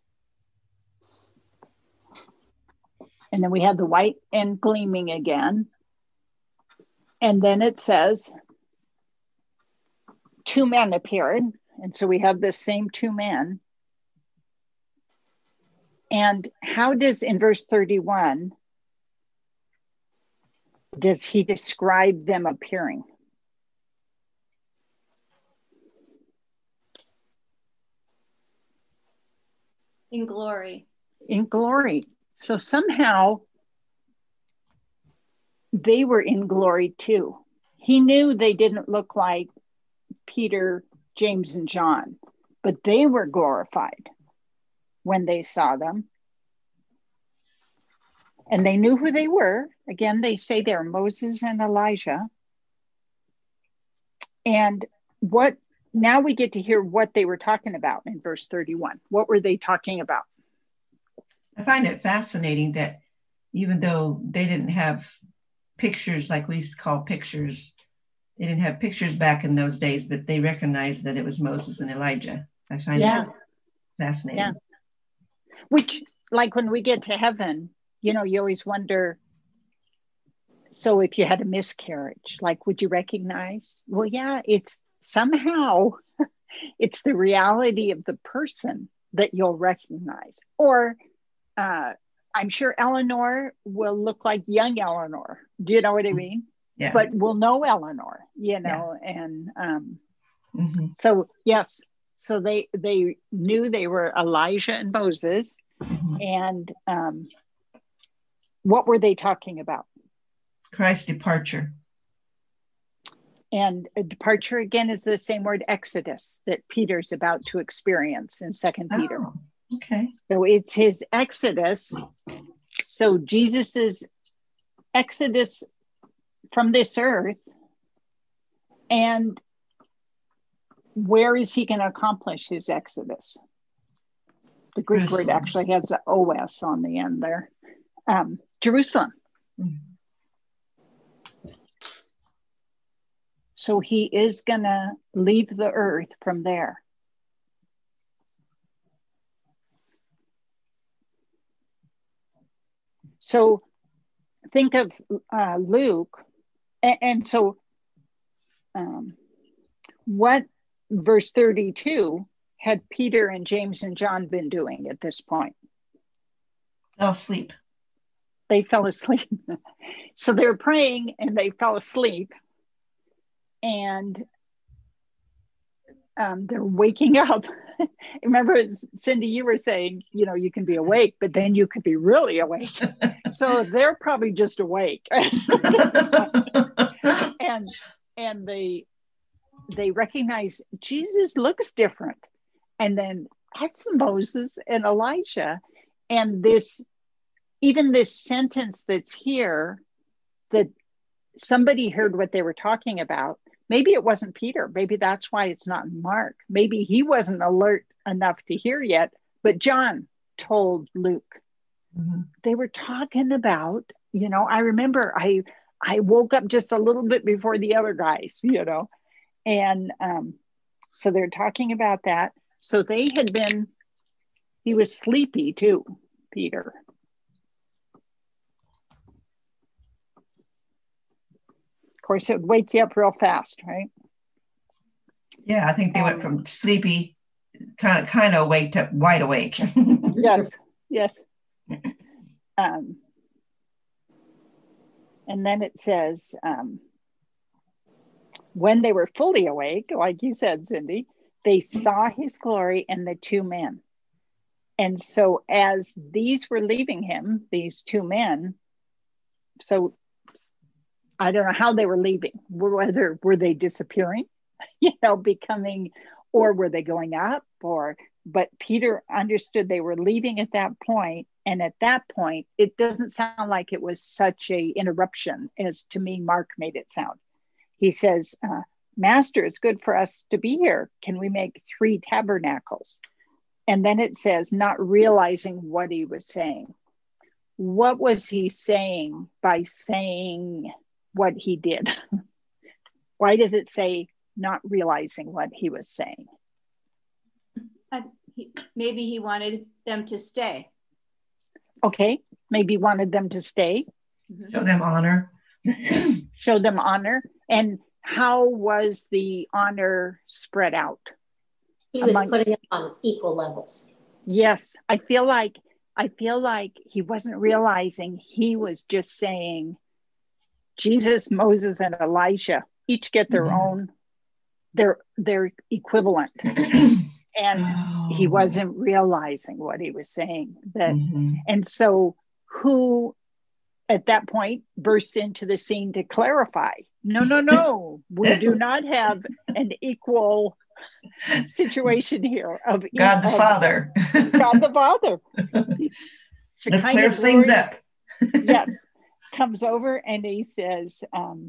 And then we had the white and gleaming again. And then it says, two men appeared. And so we have the same two men. And how does, in verse thirty-one, does he describe them appearing? In glory. In glory. So somehow they were in glory too. He knew they didn't look like Peter, James, and John, but they were glorified when they saw them. And they knew who they were. Again, they say they're Moses and Elijah. And what now we get to hear what they were talking about in verse thirty-one. What were they talking about? I find it fascinating that even though they didn't have pictures like we call pictures, they didn't have pictures back in those days, but they recognized that it was Moses and Elijah. I find Yeah. that fascinating. Yeah. Which, like when we get to heaven, you know, you always wonder, so if you had a miscarriage, like, would you recognize? Well, yeah, it's somehow, it's the reality of the person that you'll recognize. Or uh, I'm sure Eleanor will look like young Eleanor. Do you know what I mean? Yeah. But we'll know Eleanor, you know, yeah. and um, mm-hmm. so, yes. So they, they knew they were Elijah and Moses. Mm-hmm. And um, what were they talking about? Christ's departure. And a departure, again, is the same word, exodus, that Peter's about to experience in Second Oh, Peter. okay. So it's his exodus. So Jesus's exodus from this earth. And where is he going to accomplish his exodus? The Greek Jerusalem. word actually has an O S on the end there. Um, Jerusalem. Mm-hmm. So he is going to leave the earth from there. So think of uh, Luke. And, and so um, what verse thirty-two had Peter and James and John been doing at this point? Fell asleep. They fell asleep. So they were praying and they fell asleep. And um, they're waking up. Remember, Cindy, you were saying, you know, you can be awake, but then you could be really awake. So they're probably just awake. and and they they recognize Jesus looks different. And then that's Moses and Elijah. And this, even this sentence that's here, that somebody heard what they were talking about. Maybe it wasn't Peter. Maybe that's why it's not in Mark. Maybe he wasn't alert enough to hear yet, but John told Luke. Mm-hmm. They were talking about, you know, I remember I I woke up just a little bit before the other guys, you know, and um, so they're talking about that. So they had been, he was sleepy too, Peter. Of course, it would wake you up real fast, right? Yeah, I think they um, went from sleepy, kind of, kind of awake to wide awake. yes, yes. Um, and then it says, um, when they were fully awake, like you said, Cindy, they saw his glory and the two men. And so as these were leaving him, these two men, so I don't know how they were leaving, whether were they disappearing, you know, becoming, or were they going up, or, but Peter understood they were leaving at that point. And at that point, it doesn't sound like it was such a interruption as to me, Mark made it sound. He says, uh, Master, it's good for us to be here. Can we make three tabernacles? And then it says, not realizing what he was saying. What was he saying by saying what he did? Why does it say not realizing what he was saying? Uh, he, maybe he wanted them to stay. Okay, maybe wanted them to stay. Show them honor. Show them honor. And how was the honor spread out? He was amongst, putting it on equal levels. Yes, I feel like I feel like he wasn't realizing, he was just saying, Jesus, Moses, and Elijah each get their mm-hmm. own, their their equivalent. And oh. he wasn't realizing what he was saying. That mm-hmm. and so who at that point bursts into the scene to clarify, no, no, no, we do not have an equal situation here of God the of Father. God the Father. Let's clear things up. Yes, comes over and he says, um,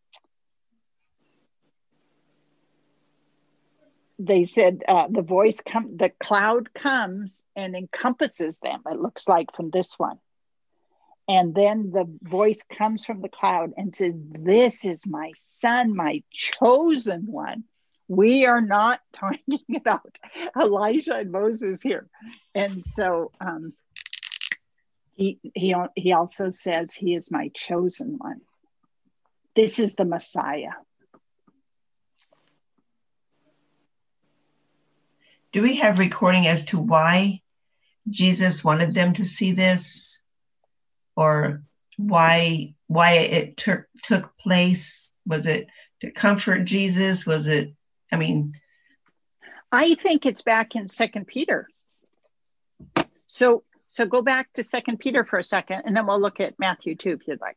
they said uh, the voice come, the cloud comes and encompasses them. It looks like from this one. And then the voice comes from the cloud and says, this is my son, my chosen one. We are not talking about Elijah and Moses here. And so um, he, he, he also says, he is my chosen one. This is the Messiah. Do we have recording as to why Jesus wanted them to see this? Or why why it took took place? Was it to comfort Jesus? Was it, I mean, I think it's back in Second Peter. So so go back to Second Peter for a second, and then we'll look at Matthew too, if you'd like.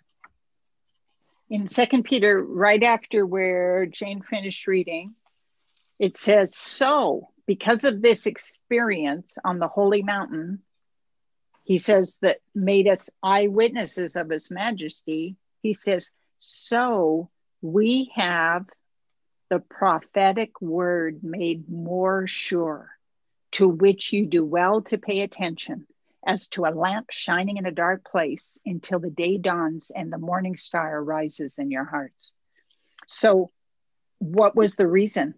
In Second Peter, right after where Jane finished reading, it says, so because of this experience on the holy mountain, he says that made us eyewitnesses of his majesty. He says, so we have the prophetic word made more sure, to which you do well to pay attention, as to a lamp shining in a dark place until the day dawns and the morning star rises in your hearts. So what was the reason?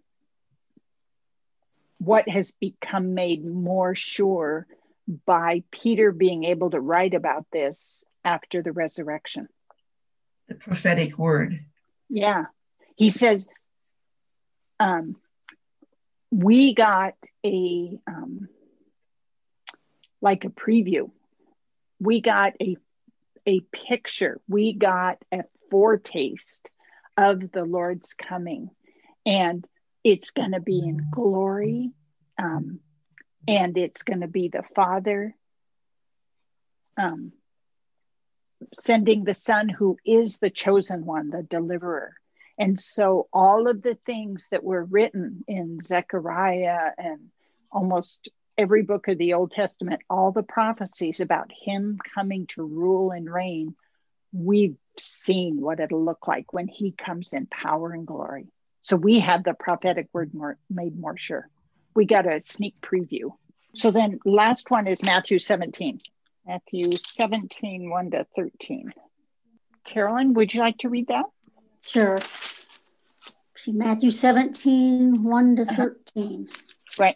What has become made more sure by Peter being able to write about this after the resurrection? The prophetic word. Yeah. He says, um, we got a, um, like a preview. We got a, a picture. We got a foretaste of the Lord's coming. And it's going to be in glory. Um, And it's going to be the Father um, sending the Son who is the chosen one, the deliverer. And so all of the things that were written in Zechariah and almost every book of the Old Testament, all the prophecies about him coming to rule and reign, we've seen what it'll look like when he comes in power and glory. So we had the prophetic word more, made more sure. We got a sneak preview. So then last one is Matthew seventeen. Matthew seventeen, one to thirteen. Carolyn, would you like to read that? Sure. See, Matthew seventeen, one to thirteen. Uh-huh. Right.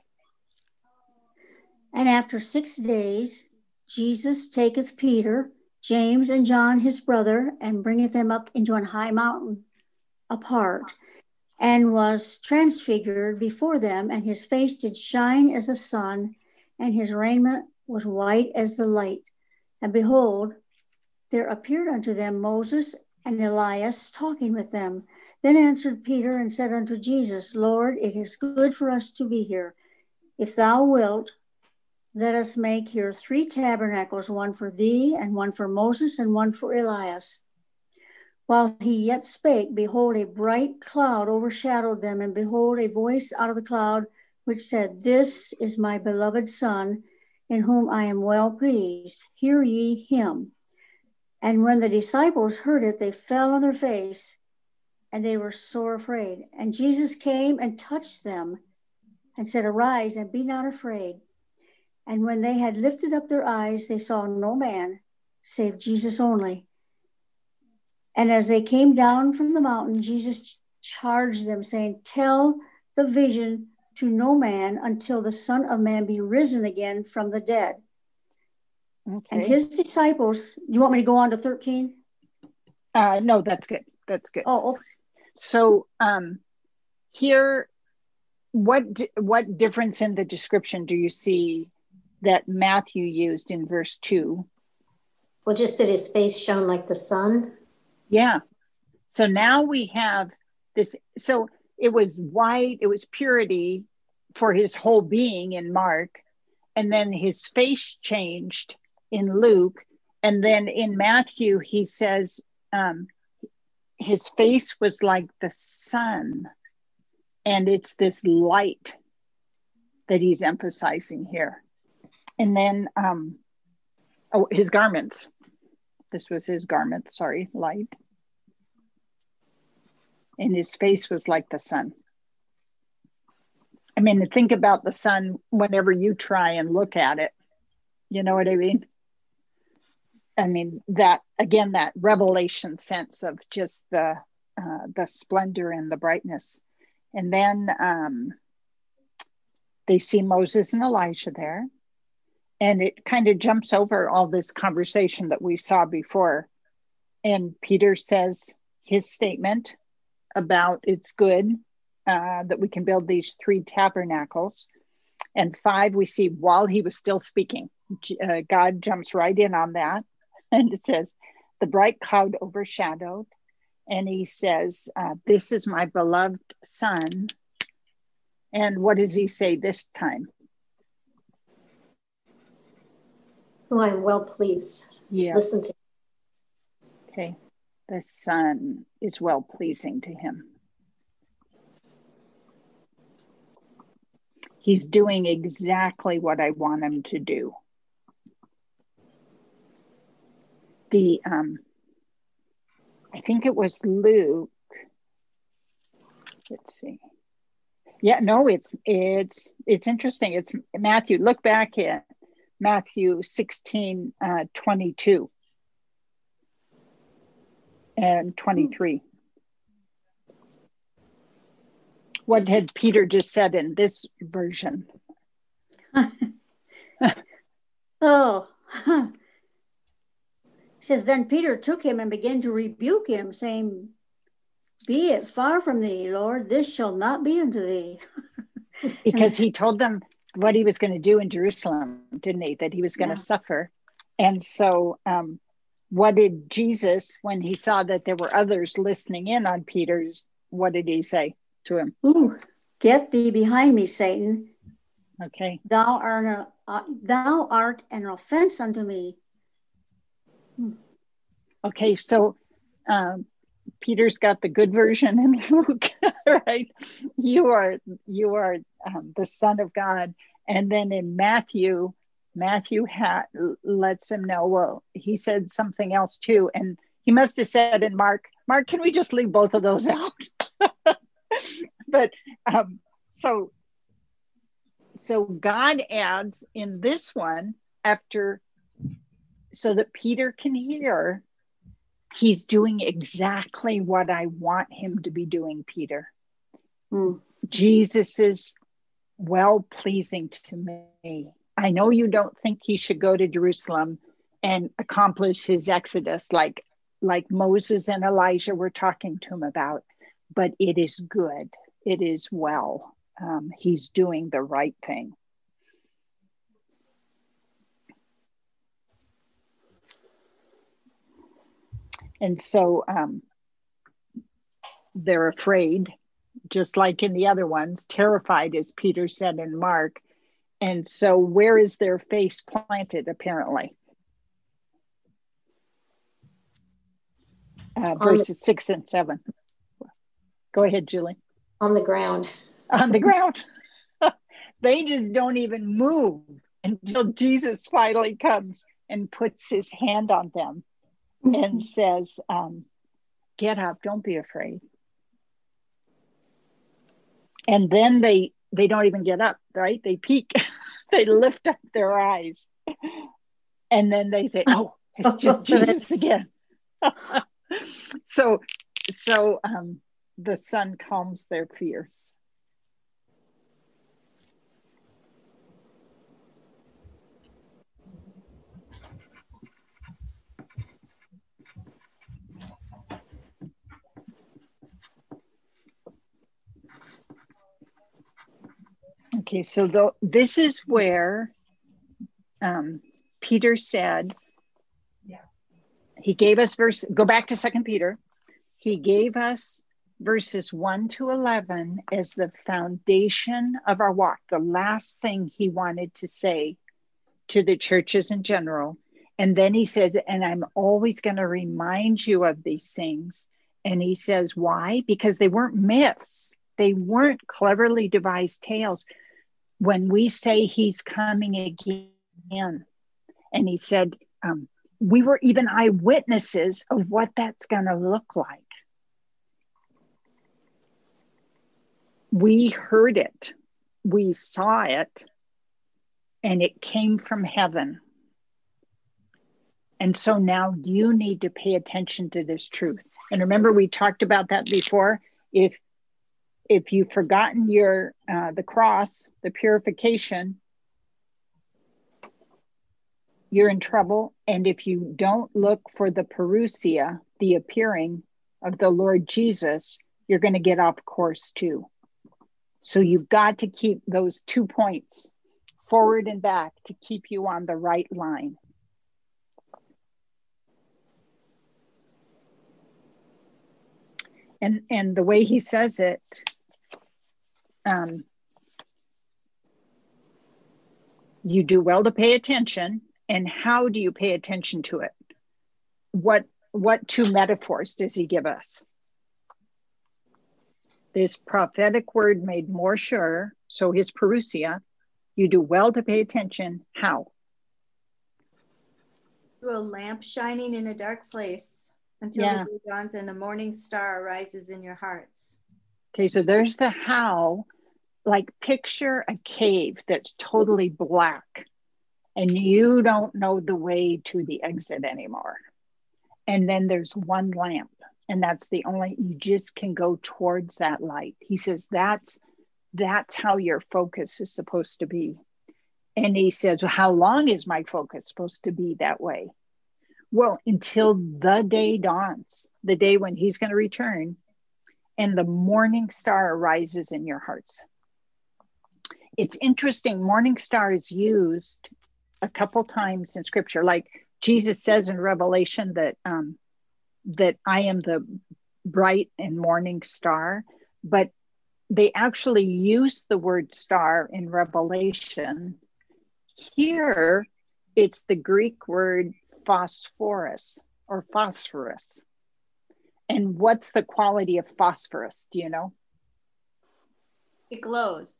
And after six days, Jesus taketh Peter, James, and John his brother, and bringeth them up into an high mountain apart, and was transfigured before them, and his face did shine as the sun, and his raiment was white as the light. And behold, there appeared unto them Moses and Elias talking with them. Then answered Peter and said unto Jesus, Lord, it is good for us to be here. If thou wilt, let us make here three tabernacles, one for thee, and one for Moses, and one for Elias. While he yet spake, behold, a bright cloud overshadowed them, and behold, a voice out of the cloud, which said, This is my beloved Son, in whom I am well pleased. Hear ye him. And when the disciples heard it, they fell on their face, and they were sore afraid. And Jesus came and touched them, and said, Arise, and be not afraid. And when they had lifted up their eyes, they saw no man, save Jesus only. And as they came down from the mountain, Jesus charged them, saying, Tell the vision to no man until the Son of Man be risen again from the dead. Okay. And his disciples, you want me to go on to thirteen? Uh, no, that's good. That's good. Oh, okay. So um, here, what what difference in the description do you see that Matthew used in verse two? Well, just that his face shone like the sun. Yeah. So now we have this. So it was white, it was purity for his whole being in Mark. And then his face changed in Luke And then in Matthew, he says um, his face was like the sun. And it's this light that he's emphasizing here. And then, um, oh, his garments. This was his garment, sorry, light. And his face was like the sun. I mean, think about the sun whenever you try and look at it. You know what I mean? I mean, that, again, that revelation sense of just the uh, the splendor and the brightness. And then um, they see Moses and Elijah there. And it kind of jumps over all this conversation that we saw before. And Peter says his statement about it's good uh, that we can build these three tabernacles. And five, we see while he was still speaking, uh, God jumps right in on that. And it says, the bright cloud overshadowed. And he says, uh, this is my beloved son. And what does he say this time? Oh, I'm well pleased. Yeah. Listen to. Okay. The son is well pleasing to him. He's doing exactly what I want him to do. The, um, I think it was Luke. Let's see. Yeah, no, it's, it's, it's interesting. It's Matthew. Look back at Matthew sixteen, uh, twenty-two and twenty-three. What had Peter just said in this version? Oh, it says, then Peter took him and began to rebuke him, saying, be it far from thee, Lord, this shall not be unto thee. Because he told them what he was going to do in Jerusalem, didn't he? That he was going to yeah. suffer. And so um, what did Jesus, when he saw that there were others listening in on Peter's, what did he say to him? Ooh, get thee behind me, Satan. Okay. Thou art, a, uh, thou art an offense unto me. Hmm. Okay, so um, Peter's got the good version in Luke, right? You are you are um, the Son of God, and then in Matthew, Matthew ha- lets him know. Well, he said something else too, and he must have said in Mark, Mark, can we just leave both of those out? But um, so so God adds in this one after, so that Peter can hear. He's doing exactly what I want him to be doing, Peter. Mm. Jesus is well-pleasing to me. I know you don't think he should go to Jerusalem and accomplish his exodus like, like Moses and Elijah were talking to him about, but it is good. It is well. Um, he's doing the right thing. And so um, they're afraid, just like in the other ones, terrified, as Peter said in Mark. And so where is their face planted, apparently? Uh, verses the, six and seven. Go ahead, Julie. On the ground. On the ground. They just don't even move until Jesus finally comes and puts his hand on them. And says, um, get up, don't be afraid. And then they they don't even get up, right? They peek, they lift up their eyes. And then they say, oh, it's just Jesus again. so so um, the Son calms their fears. Okay, so the, this is where um, Peter said, yeah. He gave us verse, go back to Second Peter. He gave us verses one to eleven as the foundation of our walk, the last thing he wanted to say to the churches in general. And then he says, and I'm always going to remind you of these things. And he says, why? Because they weren't myths. They weren't cleverly devised tales. When we say he's coming again, and he said, um, we were even eyewitnesses of what that's going to look like. We heard it, we saw it, and it came from heaven. And so now you need to pay attention to this truth. And remember, we talked about that before. If if you've forgotten your uh, the cross, the purification, you're in trouble. And if you don't look for the parousia, the appearing of the Lord Jesus, you're going to get off course too. So you've got to keep those two points forward and back to keep you on the right line. And and the way he says it, um, you do well to pay attention. And how do you pay attention to it? What what two metaphors does he give us? This prophetic word made more sure. So his parousia, you do well to pay attention. How? To a lamp shining in a dark place until Yeah. the day dawns and the morning star arises in your hearts. Okay, so there's the how. Like picture a cave that's totally black and you don't know the way to the exit anymore. And then there's one lamp, and that's the only, you just can go towards that light. He says that's that's how your focus is supposed to be. And he says, well, how long is my focus supposed to be that way? Well, until the day dawns, the day when he's going to return, and the morning star arises in your hearts. It's interesting, morning star is used a couple times in scripture. Like Jesus says in Revelation that um, that I am the bright and morning star, but they actually use the word star in Revelation. Here, it's the Greek word phosphorus or phosphorus. And what's the quality of phosphorus? Do you know? It glows.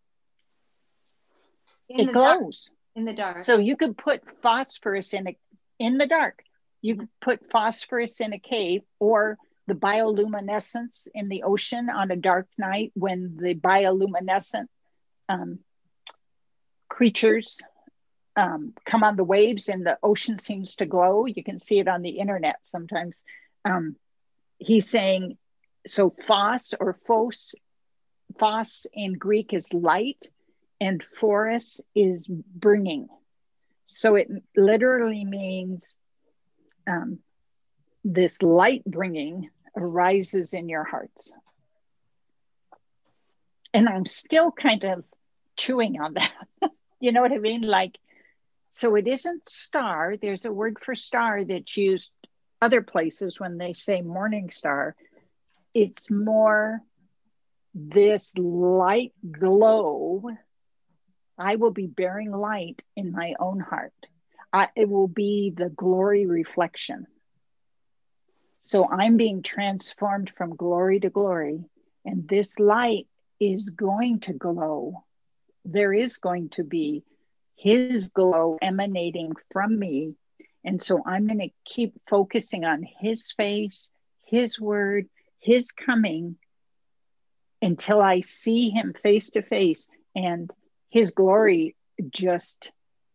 In It the dark. glows. In the dark. So you could put phosphorus in a, in the dark. You could put phosphorus in a cave, or the bioluminescence in the ocean on a dark night when the bioluminescent um, creatures um, come on the waves and the ocean seems to glow. You can see it on the internet sometimes. Um, he's saying, so phos or phos, phos in Greek is light, and phoros is bringing. So it literally means um, this light bringing arises in your hearts. And I'm still kind of chewing on that. You know what I mean? Like, so it isn't star. There's a word for star that's used other places when they say morning star. It's more this light glow. I will be bearing light in my own heart. I, it will be the glory reflection. So I'm being transformed from glory to glory, and this light is going to glow. There is going to be his glow emanating from me. And so I'm going to keep focusing on his face, his word, his coming until I see him face to face, and his glory just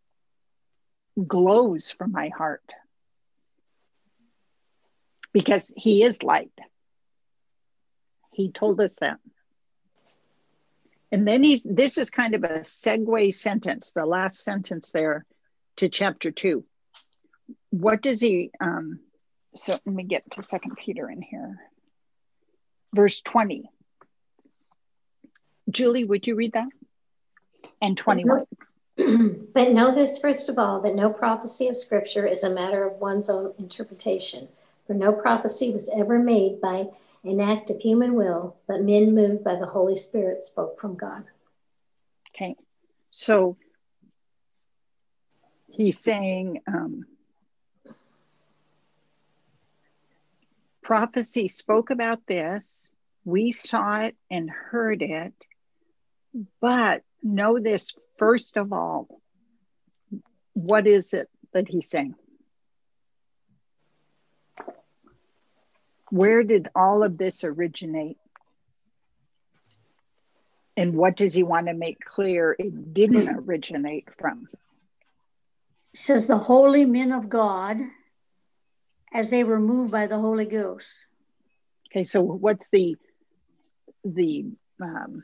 glows from my heart. Because he is light. He told us that. And then he's, this is kind of a segue sentence, the last sentence there to chapter two. What does he, um, so let me get to Second Peter in here. Verse twenty. Julie, would you read that? And twenty-one. But know this, first of all, that no prophecy of Scripture is a matter of one's own interpretation. For no prophecy was ever made by an act of human will, but men moved by the Holy Spirit spoke from God. Okay, so he's saying, um, prophecy spoke about this. We saw it and heard it. But know this, first of all, what is it that he's saying? Where did all of this originate? And what does he want to make clear it didn't originate from? It says the holy men of God as they were moved by the Holy Ghost. Okay, so what's the the um,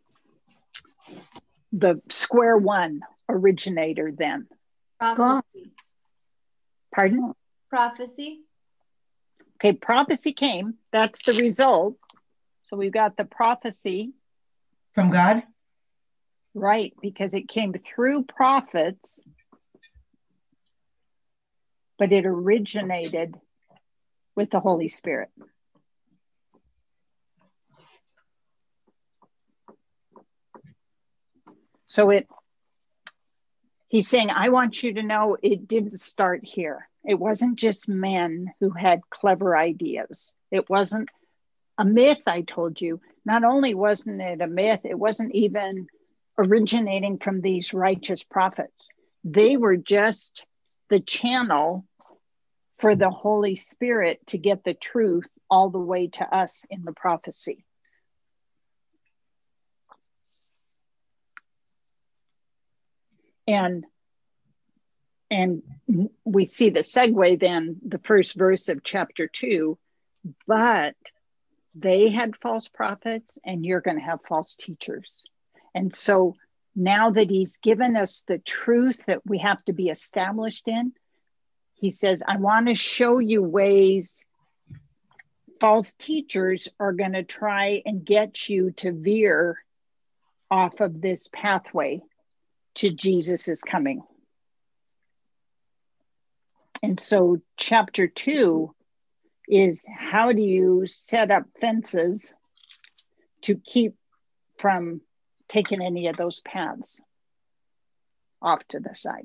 the square one originator then? Prophecy. Pardon? Prophecy. Okay, prophecy came. That's the result. So we've got the prophecy. From God? Right, because it came through prophets, but it originated with the Holy Spirit. So it, he's saying, I want you to know it didn't start here. It wasn't just men who had clever ideas. It wasn't a myth, I told you. Not only wasn't it a myth, it wasn't even originating from these righteous prophets. They were just the channel for the Holy Spirit to get the truth all the way to us in the prophecy. And And we see the segue then, the first verse of chapter two, but they had false prophets and you're going to have false teachers. And so now that he's given us the truth that we have to be established in, he says, I want to show you ways false teachers are going to try and get you to veer off of this pathway to Jesus's coming. And so chapter two is how do you set up fences to keep from taking any of those paths off to the side?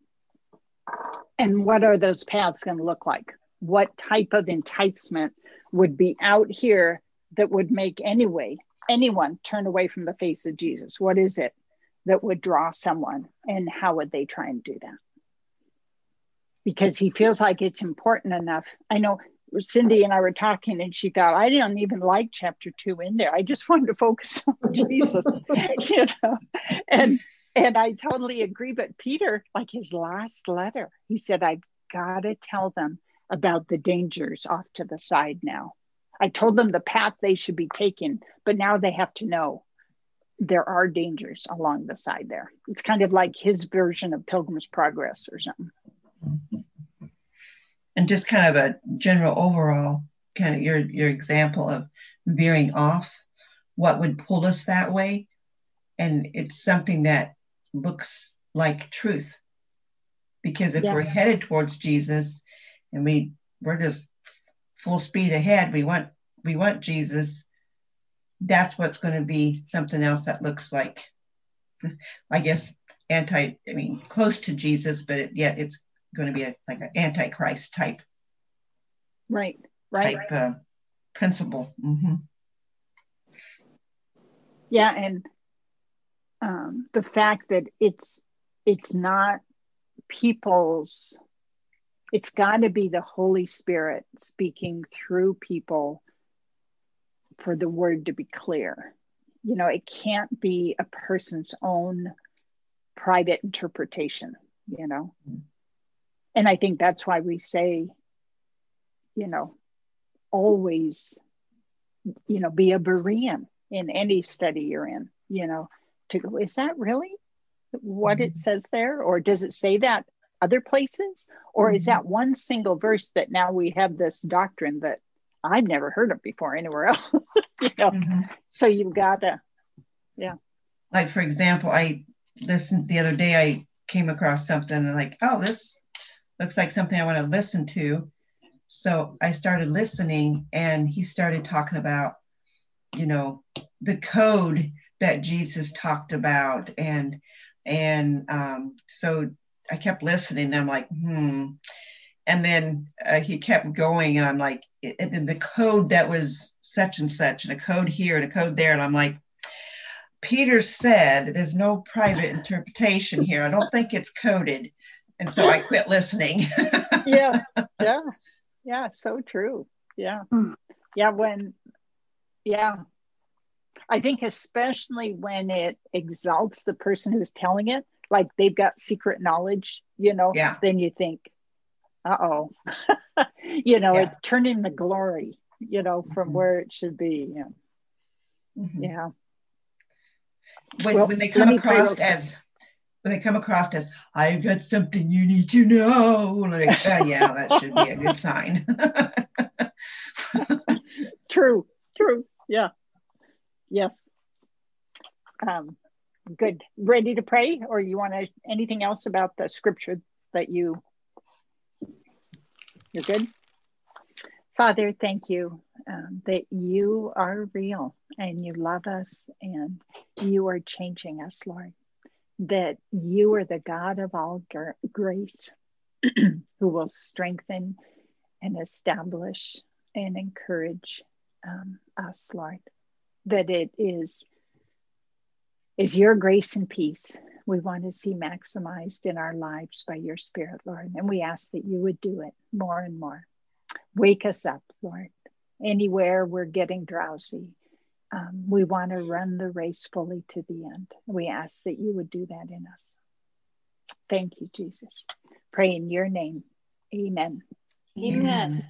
And what are those paths going to look like? What type of enticement would be out here that would make anyway, anyone turn away from the face of Jesus? What is it that would draw someone, and how would they try and do that? Because he feels like it's important enough. I know Cindy and I were talking and she thought, I didn't even like chapter two in there. I just wanted to focus on Jesus, you know, and, and I totally agree. But Peter, like his last letter, he said, I've got to tell them about the dangers off to the side now. I told them the path they should be taking, but now they have to know there are dangers along the side there. It's kind of like his version of Pilgrim's Progress or something. And just kind of a general overall, kind of your, your example of veering off, what would pull us that way? And it's something that looks like truth. Because if yeah. we're headed towards Jesus and we, we're just full speed ahead, we want, we want Jesus, that's what's going to be something else that looks like, I guess, anti, I mean, close to Jesus, but it, yet it's going to be a, like an antichrist type, right, right, type uh, principle. Mm-hmm. Yeah, and um, the fact that it's it's not people's, it's got to be the Holy Spirit speaking through people for the word to be clear. You know, it can't be a person's own private interpretation. You know. Mm-hmm. And I think that's why we say, you know, always, you know, be a Berean in any study you're in, you know, to go, is that really what mm-hmm. it says there? Or does it say that other places? Or mm-hmm. is that one single verse that now we have this doctrine that I've never heard of before anywhere else? you know, mm-hmm. So you've got to, yeah. Like, for example, I listened the other day, I came across something and like, oh, this looks like something I want to listen to. So I started listening and he started talking about, you know, the code that Jesus talked about. And, and um, so I kept listening and I'm like, hmm. And then uh, he kept going and I'm like, and then the code that was such and such, and a code here and a code there. And I'm like, Peter said that there's no private interpretation here. I don't think it's coded. And so I quit listening. Yeah, yeah, yeah, so true. Yeah, yeah, when, yeah. I think especially when it exalts the person who's telling it, like they've got secret knowledge, you know, yeah. then you think, uh-oh, you know, Yeah. it's turning the glory, you know, from Mhm. where it should be. Yeah. Mhm. Yeah. When, Well, when they let come me pray real across quick. as, when they come across as, I've got something you need to know. Like, oh yeah, that should be a good sign. True, true. Yeah. Yes. Um, good. Ready to pray? Or you want to, anything else about the scripture that you, you're good? Father, thank you um, that you are real and you love us and you are changing us, Lord. That you are the God of all gr- grace who will strengthen and establish and encourage um, us, Lord. That it is, is your grace and peace we want to see maximized in our lives by your Spirit, Lord. And we ask that you would do it more and more. Wake us up, Lord. Anywhere we're getting drowsy, um, we want to run the race fully to the end. We ask that you would do that in us. Thank you, Jesus. Pray in your name. Amen. Amen.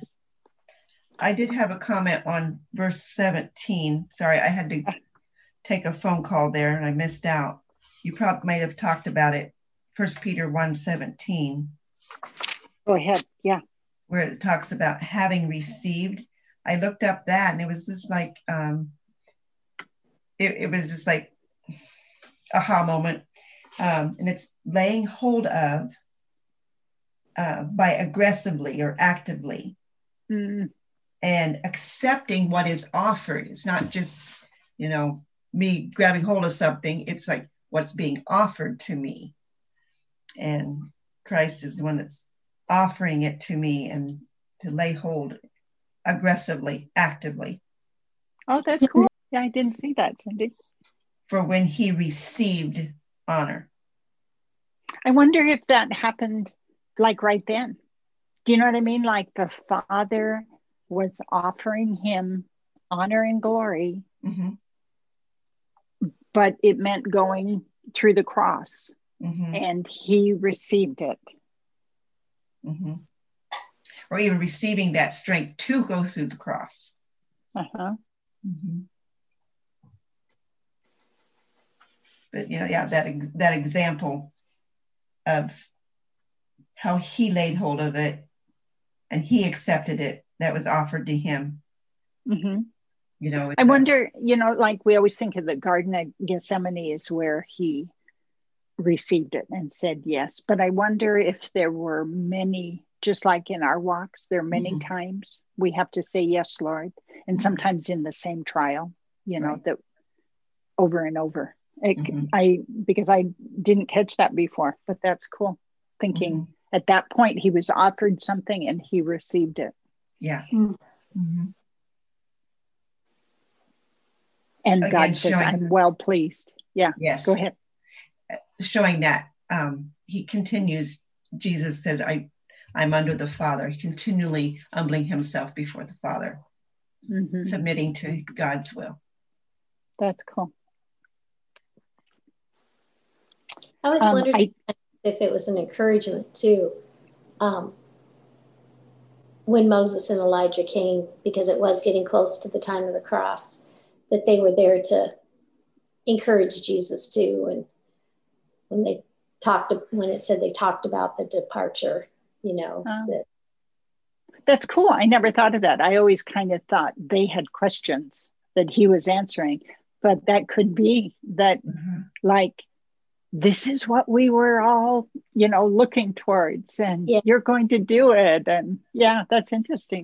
I did have a comment on verse seventeen. Sorry, I had to take a phone call there and I missed out. You probably might have talked about it. First Peter one seventeen. Go ahead. Yeah. Where it talks about having received. I looked up that and it was just like, um, it, it was just like aha moment. Um, and it's laying hold of uh, by aggressively or actively Mm. and accepting what is offered. It's not just, you know, me grabbing hold of something. It's like what's being offered to me. And Christ is the one that's offering it to me, and to lay hold aggressively, actively. Oh, that's cool. Yeah, I didn't see that, Cindy. For when he received honor. I wonder if that happened like right then. Do you know what I mean? Like the Father was offering him honor and glory, Mm-hmm. but it meant going through the cross, Mm-hmm. and he received it. Mm-hmm. Or even receiving that strength to go through the cross. Uh-huh. Mm-hmm. But you know, yeah, that that example of how he laid hold of it and he accepted it, that was offered to him. Mm-hmm. You know, I it's wonder, a, you know, like we always think of the Garden of Gethsemane is where he received it and said yes. But I wonder if there were many, just like in our walks, there are many mm-hmm. times we have to say yes, Lord. And Mm-hmm. sometimes in the same trial, you know, right. that over and over. It, Mm-hmm. I because I didn't catch that before, but that's cool. Thinking mm-hmm. at that point he was offered something and he received it. Yeah. Mm-hmm. And Again, God says, showing, I'm well pleased. Yeah. Yes. Go ahead. Showing that um, he continues, Jesus says, I, I'm under the Father, continually humbling himself before the Father, mm-hmm. submitting to God's will. That's cool. I was um, wondering I, if it was an encouragement too, um, when Moses and Elijah came, because it was getting close to the time of the cross, that they were there to encourage Jesus too. And when they talked, when it said they talked about the departure, you know, um, that. That's cool. I never thought of that. I always kind of thought they had questions that he was answering, but that could be that mm-hmm. like, this is what we were all, you know, looking towards, and yeah. you're going to do it. And yeah, that's interesting.